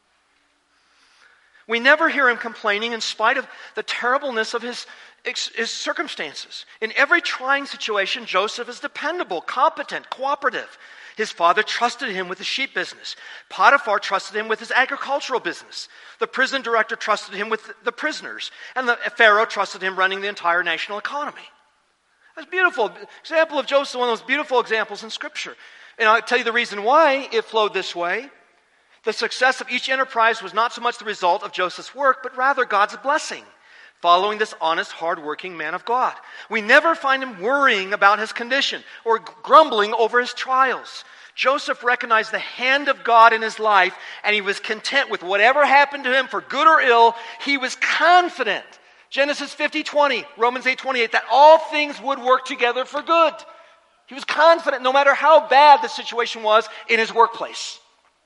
We never hear him complaining in spite of the terribleness of his, his circumstances. In every trying situation, Joseph is dependable, competent, cooperative. His father trusted him with the sheep business. Potiphar trusted him with his agricultural business. The prison director trusted him with the prisoners. And the Pharaoh trusted him running the entire national economy. That's a beautiful example of Joseph, one of those beautiful examples in Scripture. And I'll tell you the reason why it flowed this way. The success of each enterprise was not so much the result of Joseph's work, but rather God's blessing, following this honest, hard-working man of God. We never find him worrying about his condition or grumbling over his trials. Joseph recognized the hand of God in his life, and he was content with whatever happened to him, for good or ill. He was confident. Genesis fifty twenty, Romans eight twenty-eight, that all things would work together for good. He was confident no matter how bad the situation was in his workplace.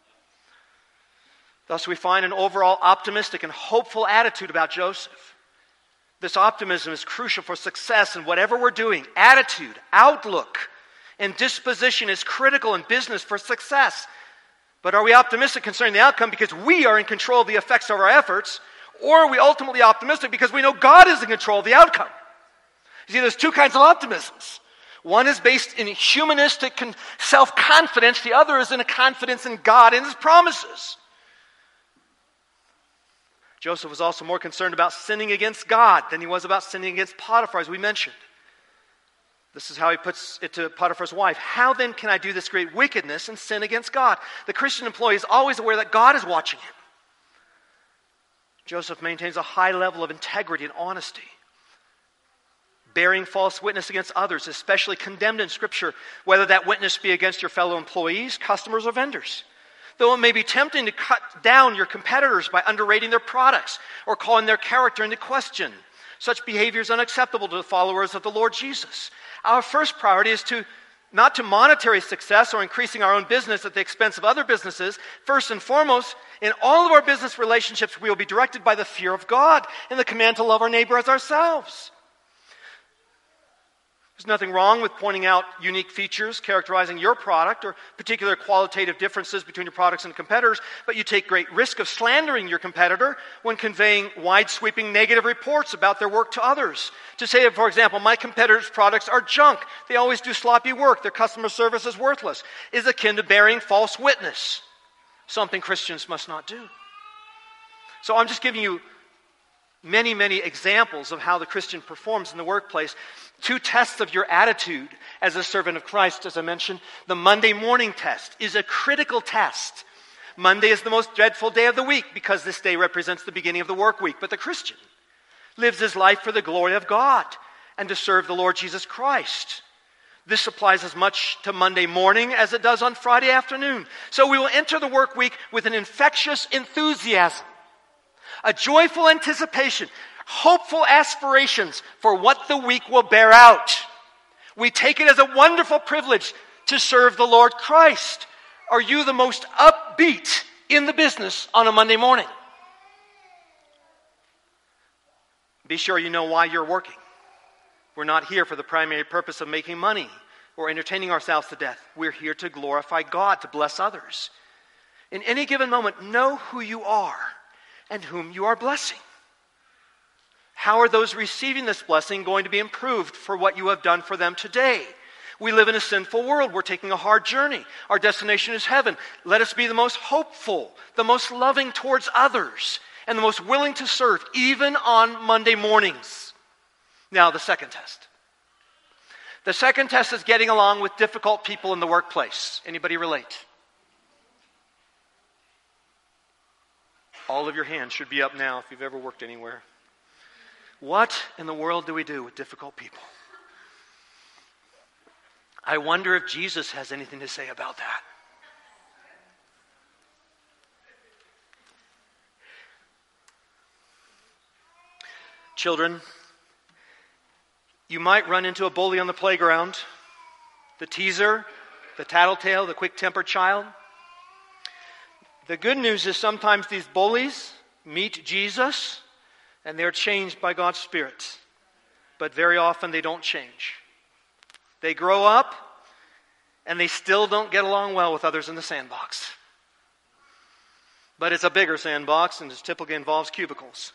Thus we find an overall optimistic and hopeful attitude about Joseph. This optimism is crucial for success in whatever we're doing. Attitude, outlook, and disposition is critical in business for success. But are we optimistic concerning the outcome because we are in control of the effects of our efforts? Or are we ultimately optimistic because we know God is in control of the outcome? You see, there's two kinds of optimisms. One is based in humanistic self-confidence. The other is in a confidence in God and His promises. Joseph was also more concerned about sinning against God than he was about sinning against Potiphar, as we mentioned. This is how he puts it to Potiphar's wife. How then can I do this great wickedness and sin against God? The Christian employee is always aware that God is watching him. Joseph maintains a high level of integrity and honesty. Bearing false witness against others, especially condemned in Scripture, whether that witness be against your fellow employees, customers, or vendors. Though it may be tempting to cut down your competitors by underrating their products or calling their character into question, such behavior is unacceptable to the followers of the Lord Jesus. Our first priority is to not to monetary success or increasing our own business at the expense of other businesses. First and foremost, in all of our business relationships, we will be directed by the fear of God and the command to love our neighbor as ourselves. There's nothing wrong with pointing out unique features characterizing your product or particular qualitative differences between your products and competitors, but you take great risk of slandering your competitor when conveying wide-sweeping negative reports about their work to others. To say, for example, my competitor's products are junk, they always do sloppy work, their customer service is worthless, is akin to bearing false witness, something Christians must not do. So I'm just giving you many, many examples of how the Christian performs in the workplace. Two tests of your attitude as a servant of Christ, as I mentioned. The Monday morning test is a critical test. Monday is the most dreadful day of the week because this day represents the beginning of the work week. But the Christian lives his life for the glory of God and to serve the Lord Jesus Christ. This applies as much to Monday morning as it does on Friday afternoon. So we will enter the work week with an infectious enthusiasm, a joyful anticipation, hopeful aspirations for what the week will bear out. We take it as a wonderful privilege to serve the Lord Christ. Are you the most upbeat in the business on a Monday morning? Be sure you know why you're working. We're not here for the primary purpose of making money or entertaining ourselves to death. We're here to glorify God, to bless others. In any given moment, know who you are and whom you are blessing. How are those receiving this blessing going to be improved for what you have done for them today? We live in a sinful world. We're taking a hard journey. Our destination is heaven. Let us be the most hopeful, the most loving towards others, and the most willing to serve, even on Monday mornings. Now, the second test. The second test is getting along with difficult people in the workplace. Anybody relate? All of your hands should be up now if you've ever worked anywhere. What in the world do we do with difficult people? I wonder if Jesus has anything to say about that. Children, you might run into a bully on the playground, the teaser, the tattletale, the quick-tempered child. The good news is sometimes these bullies meet Jesus and they're changed by God's Spirit. But very often they don't change. They grow up and they still don't get along well with others in the sandbox. But it's a bigger sandbox and it typically involves cubicles.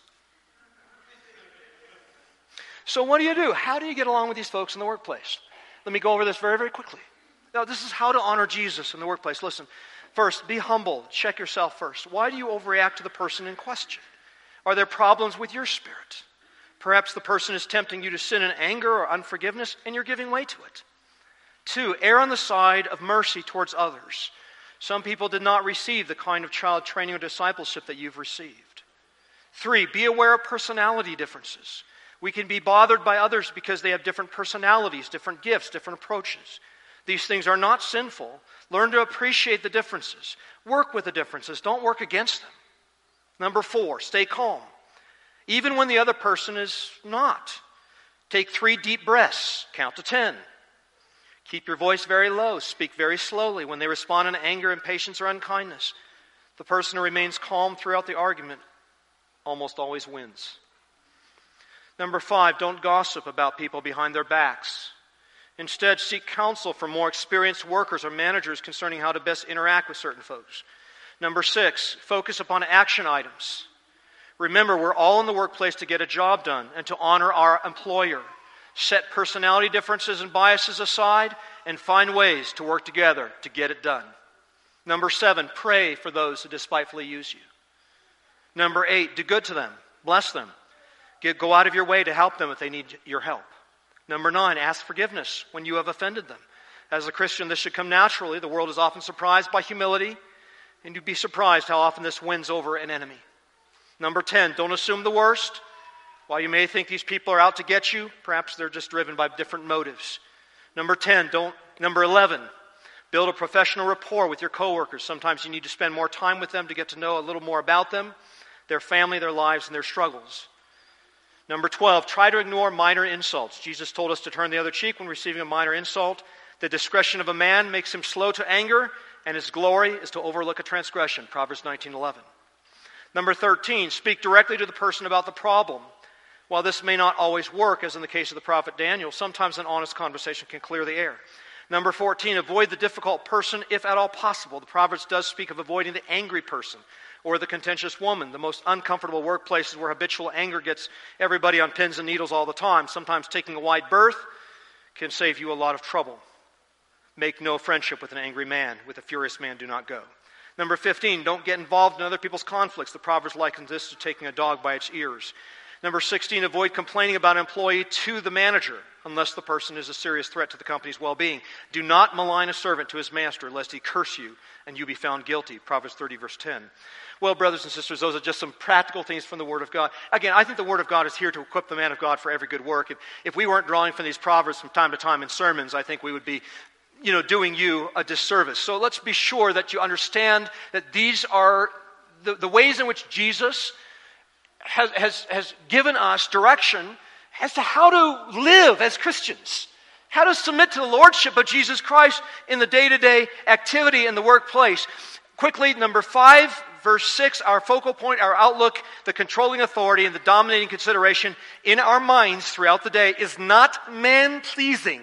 So what do you do? How do you get along with these folks in the workplace? Let me go over this very, very quickly. Now, this is how to honor Jesus in the workplace. Listen, first, be humble. Check yourself first. Why do you overreact to the person in question? Are there problems with your spirit? Perhaps the person is tempting you to sin in anger or unforgiveness, and you're giving way to it. Two, err on the side of mercy towards others. Some people did not receive the kind of child training or discipleship that you've received. Three, be aware of personality differences. We can be bothered by others because they have different personalities, different gifts, different approaches. These things are not sinful. Learn to appreciate the differences. Work with the differences. Don't work against them. Number four, stay calm. Even when the other person is not. Take three deep breaths. Count to ten. Keep your voice very low. Speak very slowly. When they respond in anger, impatience, or unkindness, the person who remains calm throughout the argument almost always wins. Number five, don't gossip about people behind their backs. Instead, seek counsel from more experienced workers or managers concerning how to best interact with certain folks. Number six, focus upon action items. Remember, we're all in the workplace to get a job done and to honor our employer. Set personality differences and biases aside and find ways to work together to get it done. Number seven, pray for those who despitefully use you. Number eight, do good to them. Bless them. Get, go out of your way to help them if they need your help. Number nine, ask forgiveness when you have offended them. As a Christian, this should come naturally. The world is often surprised by humility, and you'd be surprised how often this wins over an enemy. Number ten, don't assume the worst. While you may think these people are out to get you, perhaps they're just driven by different motives. Number ten, don't. Number eleven, build a professional rapport with your coworkers. Sometimes you need to spend more time with them to get to know a little more about them, their family, their lives, and their struggles. Number twelve, try to ignore minor insults. Jesus told us to turn the other cheek when receiving a minor insult. The discretion of a man makes him slow to anger, and his glory is to overlook a transgression. Proverbs nineteen eleven. Number thirteen, speak directly to the person about the problem. While this may not always work, as in the case of the prophet Daniel, sometimes an honest conversation can clear the air. Number fourteen, avoid the difficult person if at all possible. The Proverbs does speak of avoiding the angry person or the contentious woman. The most uncomfortable workplaces where habitual anger gets everybody on pins and needles all the time. Sometimes taking a wide berth can save you a lot of trouble. Make no friendship with an angry man. With a furious man, do not go. Number fifteen, don't get involved in other people's conflicts. The Proverbs liken this to taking a dog by its ears. Number sixteen, avoid complaining about an employee to the manager unless the person is a serious threat to the company's well-being. Do not malign a servant to his master lest he curse you and you be found guilty. Proverbs thirty, verse ten. Well, brothers and sisters, those are just some practical things from the Word of God. Again, I think the Word of God is here to equip the man of God for every good work. If, if we weren't drawing from these Proverbs from time to time in sermons, I think we would be you know, doing you a disservice. So let's be sure that you understand that these are the, the ways in which Jesus has, has, has given us direction as to how to live as Christians, how to submit to the Lordship of Jesus Christ in the day-to-day activity in the workplace. Quickly, number five, verse six, our focal point, our outlook, the controlling authority and the dominating consideration in our minds throughout the day is not man-pleasing.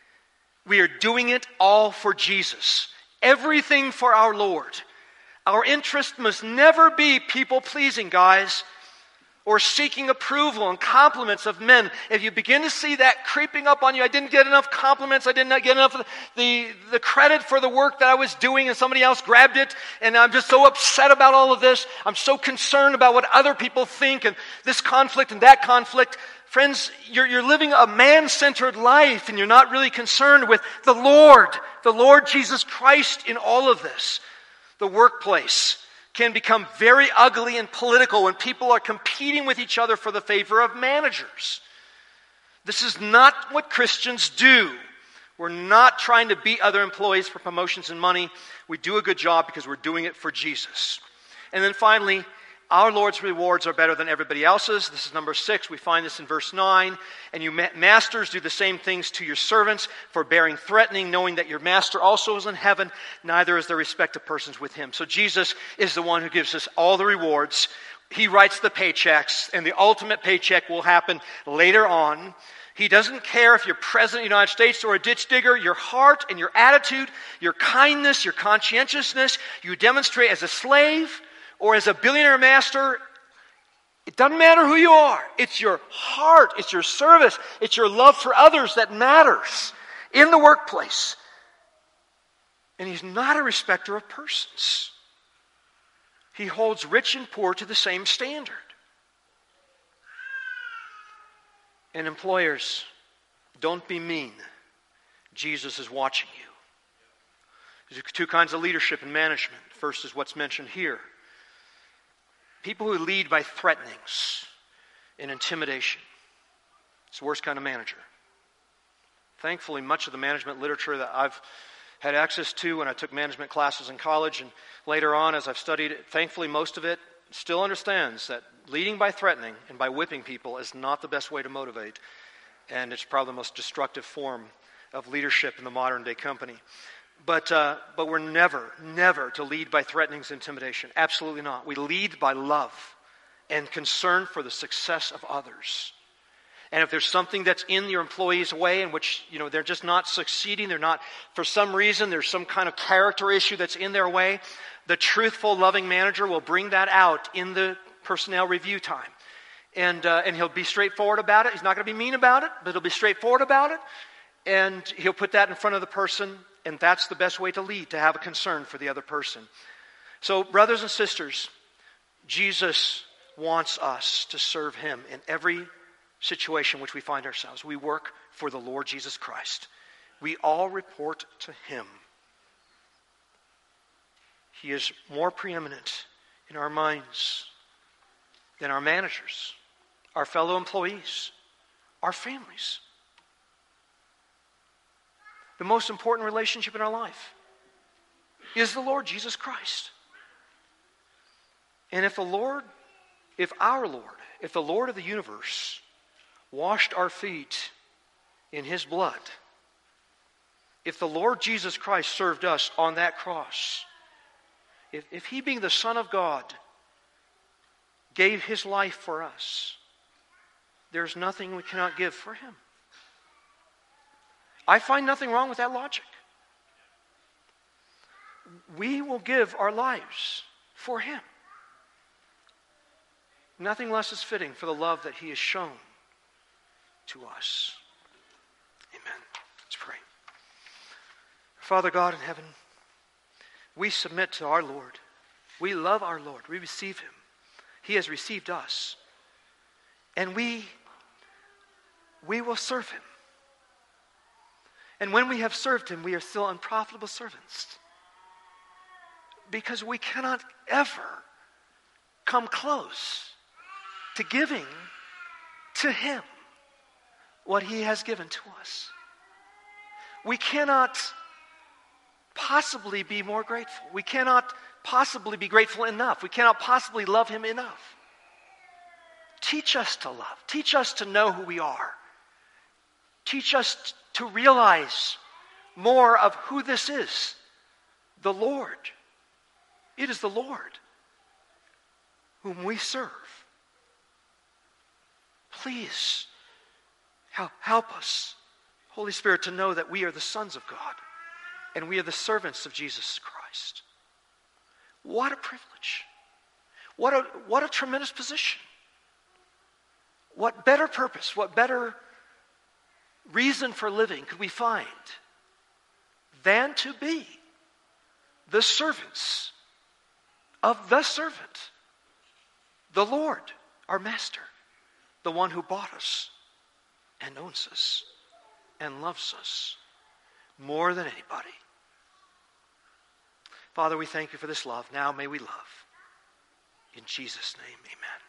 We are doing it all for Jesus. Everything for our Lord. Our interest must never be people-pleasing, guys, or seeking approval and compliments of men, if you begin to see that creeping up on you, I didn't get enough compliments, I did not get enough of the, the credit for the work that I was doing, and somebody else grabbed it, and I'm just so upset about all of this, I'm so concerned about what other people think, and this conflict and that conflict. Friends, you're, you're living a man-centered life, and you're not really concerned with the Lord, the Lord Jesus Christ in all of this. The workplace can become very ugly and political when people are competing with each other for the favor of managers. This is not what Christians do. We're not trying to beat other employees for promotions and money. We do a good job because we're doing it for Jesus. And then finally, our Lord's rewards are better than everybody else's. This is number six. We find this in verse nine. And you masters, do the same things to your servants, forbearing threatening, knowing that your master also is in heaven. Neither is there respect of persons with him. So Jesus is the one who gives us all the rewards. He writes the paychecks, and the ultimate paycheck will happen later on. He doesn't care if you're president of the United States or a ditch digger. Your heart and your attitude, your kindness, your conscientiousness, you demonstrate as a slave or as a billionaire master. It doesn't matter who you are. It's your heart, it's your service, it's your love for others that matters in the workplace. And he's not a respecter of persons. He holds rich and poor to the same standard. And employers, don't be mean. Jesus is watching you. There's two kinds of leadership and management. First is what's mentioned here. People who lead by threatenings and intimidation. It's the worst kind of manager. Thankfully, much of the management literature that I've had access to when I took management classes in college and later on as I've studied it, thankfully most of it still understands that leading by threatening and by whipping people is not the best way to motivate. And it's probably the most destructive form of leadership in the modern day company. But uh, but we're never, never to lead by threatenings and intimidation. Absolutely not. We lead by love and concern for the success of others. And if there's something that's in your employee's way in which, you know, they're just not succeeding, they're not, for some reason, there's some kind of character issue that's in their way, the truthful, loving manager will bring that out in the personnel review time. And uh, and he'll be straightforward about it. He's not going to be mean about it, but he'll be straightforward about it. And he'll put that in front of the person. And that's the best way to lead, to have a concern for the other person. So, brothers and sisters, Jesus wants us to serve him in every situation in which we find ourselves. We work for the Lord Jesus Christ. We all report to him. He is more preeminent in our minds than our managers, our fellow employees, our families. The most important relationship in our life is the Lord Jesus Christ. And if the Lord, if our Lord, if the Lord of the universe washed our feet in his blood, if the Lord Jesus Christ served us on that cross, if, if he being the Son of God gave his life for us, there's nothing we cannot give for him. I find nothing wrong with that logic. We will give our lives for him. Nothing less is fitting for the love that he has shown to us. Amen. Let's pray. Father God in heaven, we submit to our Lord. We love our Lord. We receive him. He has received us. And we, we will serve him. And when we have served him, we are still unprofitable servants. Because we cannot ever come close to giving to him what he has given to us. We cannot possibly be more grateful. We cannot possibly be grateful enough. We cannot possibly love him enough. Teach us to love. Teach us to know who we are. Teach us to realize more of who this is. The Lord. It is the Lord whom we serve. Please help, help us, Holy Spirit, to know that we are the sons of God and we are the servants of Jesus Christ. What a privilege. What a, what a tremendous position. what better purpose, what better reason for living could we find than to be the servants of the servant, the Lord, our master, the one who bought us and owns us and loves us more than anybody. Father, we thank you for this love. Now may we love. In Jesus' name, amen.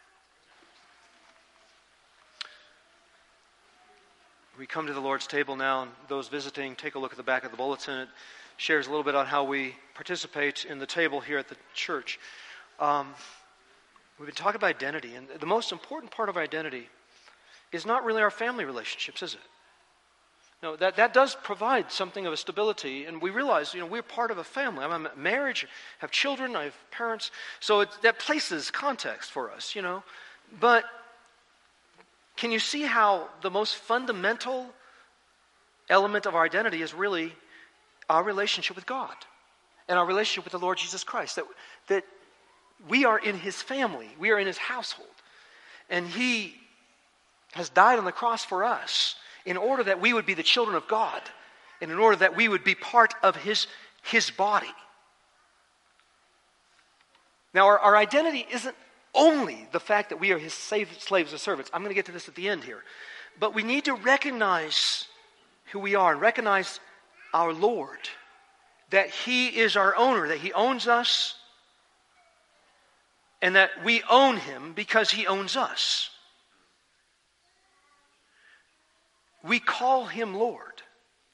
We come to the Lord's table now, and those visiting, take a look at the back of the bulletin. It shares a little bit on how we participate in the table here at the church. Um, we've been talking about identity, and the most important part of identity is not really our family relationships, is it? No, that, that does provide something of a stability, and we realize, you know, we're part of a family. I'm in marriage, have children, I have parents, so it, that places context for us, you know. But can you see how the most fundamental element of our identity is really our relationship with God and our relationship with the Lord Jesus Christ? That, that we are in His family, we are in His household, and He has died on the cross for us in order that we would be the children of God and in order that we would be part of His, his body. Now, our, our identity isn't only the fact that we are His slaves and servants. I'm going to get to this at the end here. But we need to recognize who we are and recognize our Lord, that He is our owner, that He owns us, and that we own Him because He owns us. We call Him Lord.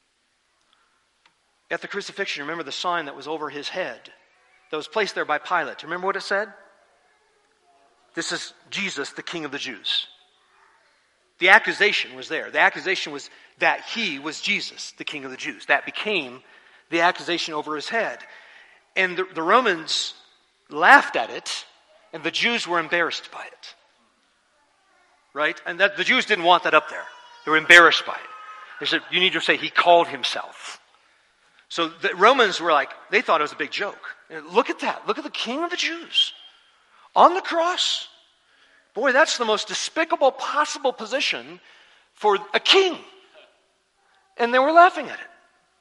At the crucifixion, remember the sign that was over His head that was placed there by Pilate. Remember what it said? This is Jesus, the King of the Jews. The accusation was there. The accusation was that He was Jesus, the King of the Jews. That became the accusation over His head. And the, the Romans laughed at it, and the Jews were embarrassed by it. Right? And that the Jews didn't want that up there. They were embarrassed by it. They said, you need to say He called Himself. So the Romans were like, they thought it was a big joke. And look at that. Look at the King of the Jews on the cross. Boy, that's the most despicable possible position for a king. And they were laughing at it.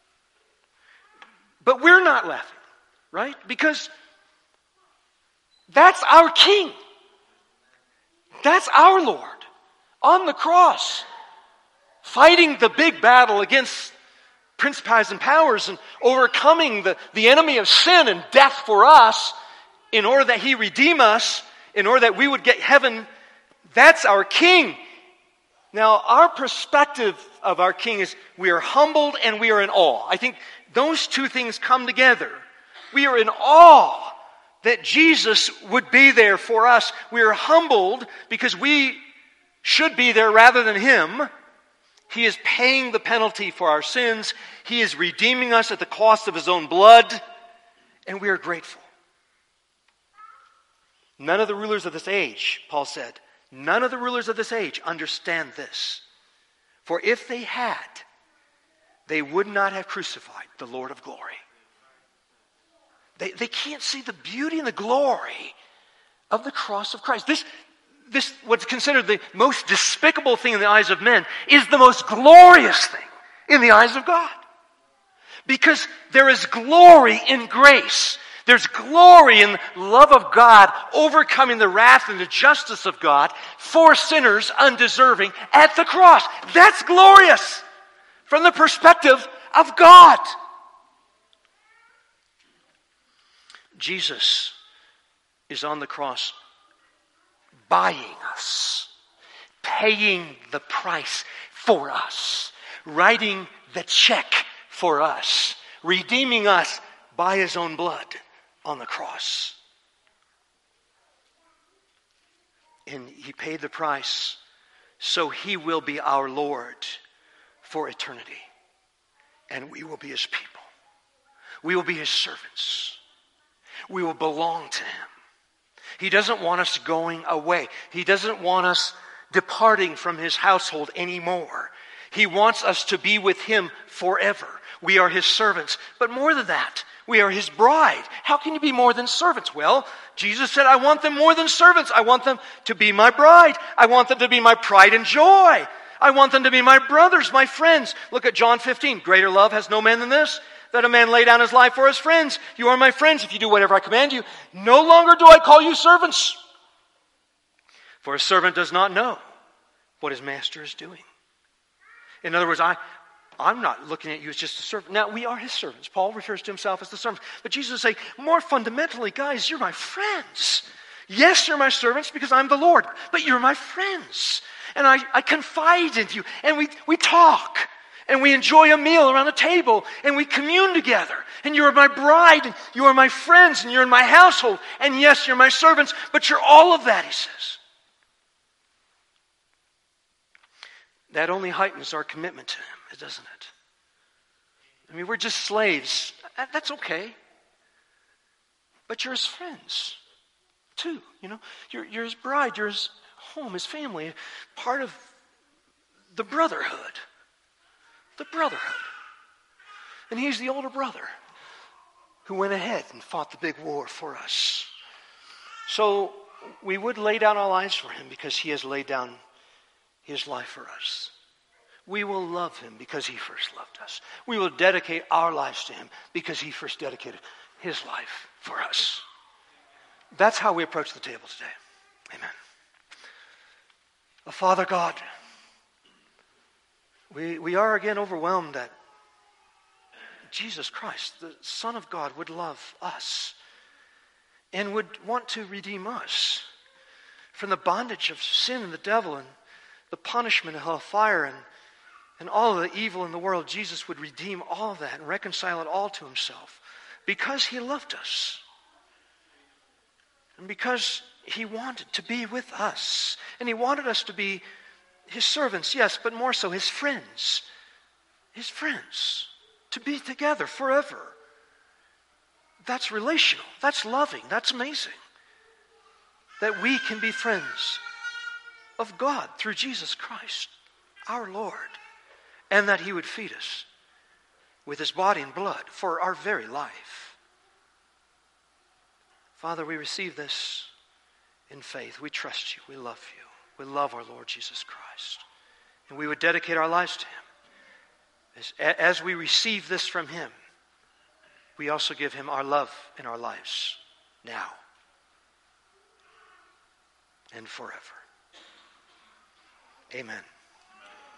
But we're not laughing, right? Because that's our King. That's our Lord on the cross, fighting the big battle against principalities and powers and overcoming the, the enemy of sin and death for us in order that He redeem us, in order that we would get heaven. That's our King. Now, our perspective of our King is we are humbled and we are in awe. I think those two things come together. We are in awe that Jesus would be there for us. We are humbled because we should be there rather than Him. He is paying the penalty for our sins. He is redeeming us at the cost of His own blood. And we are grateful. None of the rulers of this age, Paul said, none of the rulers of this age understand this. For if they had, they would not have crucified the Lord of glory. They, they can't see the beauty and the glory of the cross of Christ. This, this, what's considered the most despicable thing in the eyes of men, is the most glorious thing in the eyes of God. Because there is glory in grace. There's glory in the love of God overcoming the wrath and the justice of God for sinners undeserving at the cross. That's glorious from the perspective of God. Jesus is on the cross buying us, paying the price for us, writing the check for us, redeeming us by His own blood on the cross. And He paid the price so He will be our Lord for eternity. And we will be His people. We will be His servants. We will belong to Him. He doesn't want us going away. He doesn't want us departing from His household anymore. He wants us to be with Him forever. We are His servants. But more than that, We are his bride. How can you be more than servants? Well, Jesus said, I want them more than servants. I want them to be my bride. I want them to be my pride and joy. I want them to be my brothers, my friends. Look at John fifteen. Greater love has no man than this, that a man lay down his life for his friends. You are my friends if you do whatever I command you. No longer do I call you servants, for a servant does not know what his master is doing. In other words, I, I'm not looking at you as just a servant. Now, we are his servants. Paul refers to himself as the servants. But Jesus is saying, more fundamentally, guys, you're my friends. Yes, you're my servants because I'm the Lord, but you're my friends. And I, I confide in you, and we, we talk, and we enjoy a meal around a table, and we commune together. And you are my bride, and you are my friends, and you're in my household. And yes, you're my servants, but you're all of that, he says. That only heightens our commitment to him, doesn't it? I mean, we're just slaves. That's okay. But you're his friends, too. You know, you're, you're his bride, you're his home, his family, part of the brotherhood. The brotherhood. And he's the older brother who went ahead and fought the big war for us. So we would lay down our lives for him because he has laid down his life for us. We will love him because he first loved us. We will dedicate our lives to him because he first dedicated his life for us. That's how we approach the table today. Amen. Oh, Father God, we, we are again overwhelmed that Jesus Christ, the Son of God, would love us and would want to redeem us from the bondage of sin and the devil and the punishment of hellfire and, and all of the evil in the world. Jesus would redeem all of that and reconcile it all to himself because he loved us and because he wanted to be with us. And he wanted us to be his servants, yes, but more so his friends. His friends. To be together forever. That's relational. That's loving. That's amazing. That we can be friends of God through Jesus Christ, our Lord. And that he would feed us with his body and blood for our very life. Father, we receive this in faith. We trust you. We love you. We love our Lord Jesus Christ. And we would dedicate our lives to him. As, as we receive this from him, we also give him our love in our lives now and forever. Amen.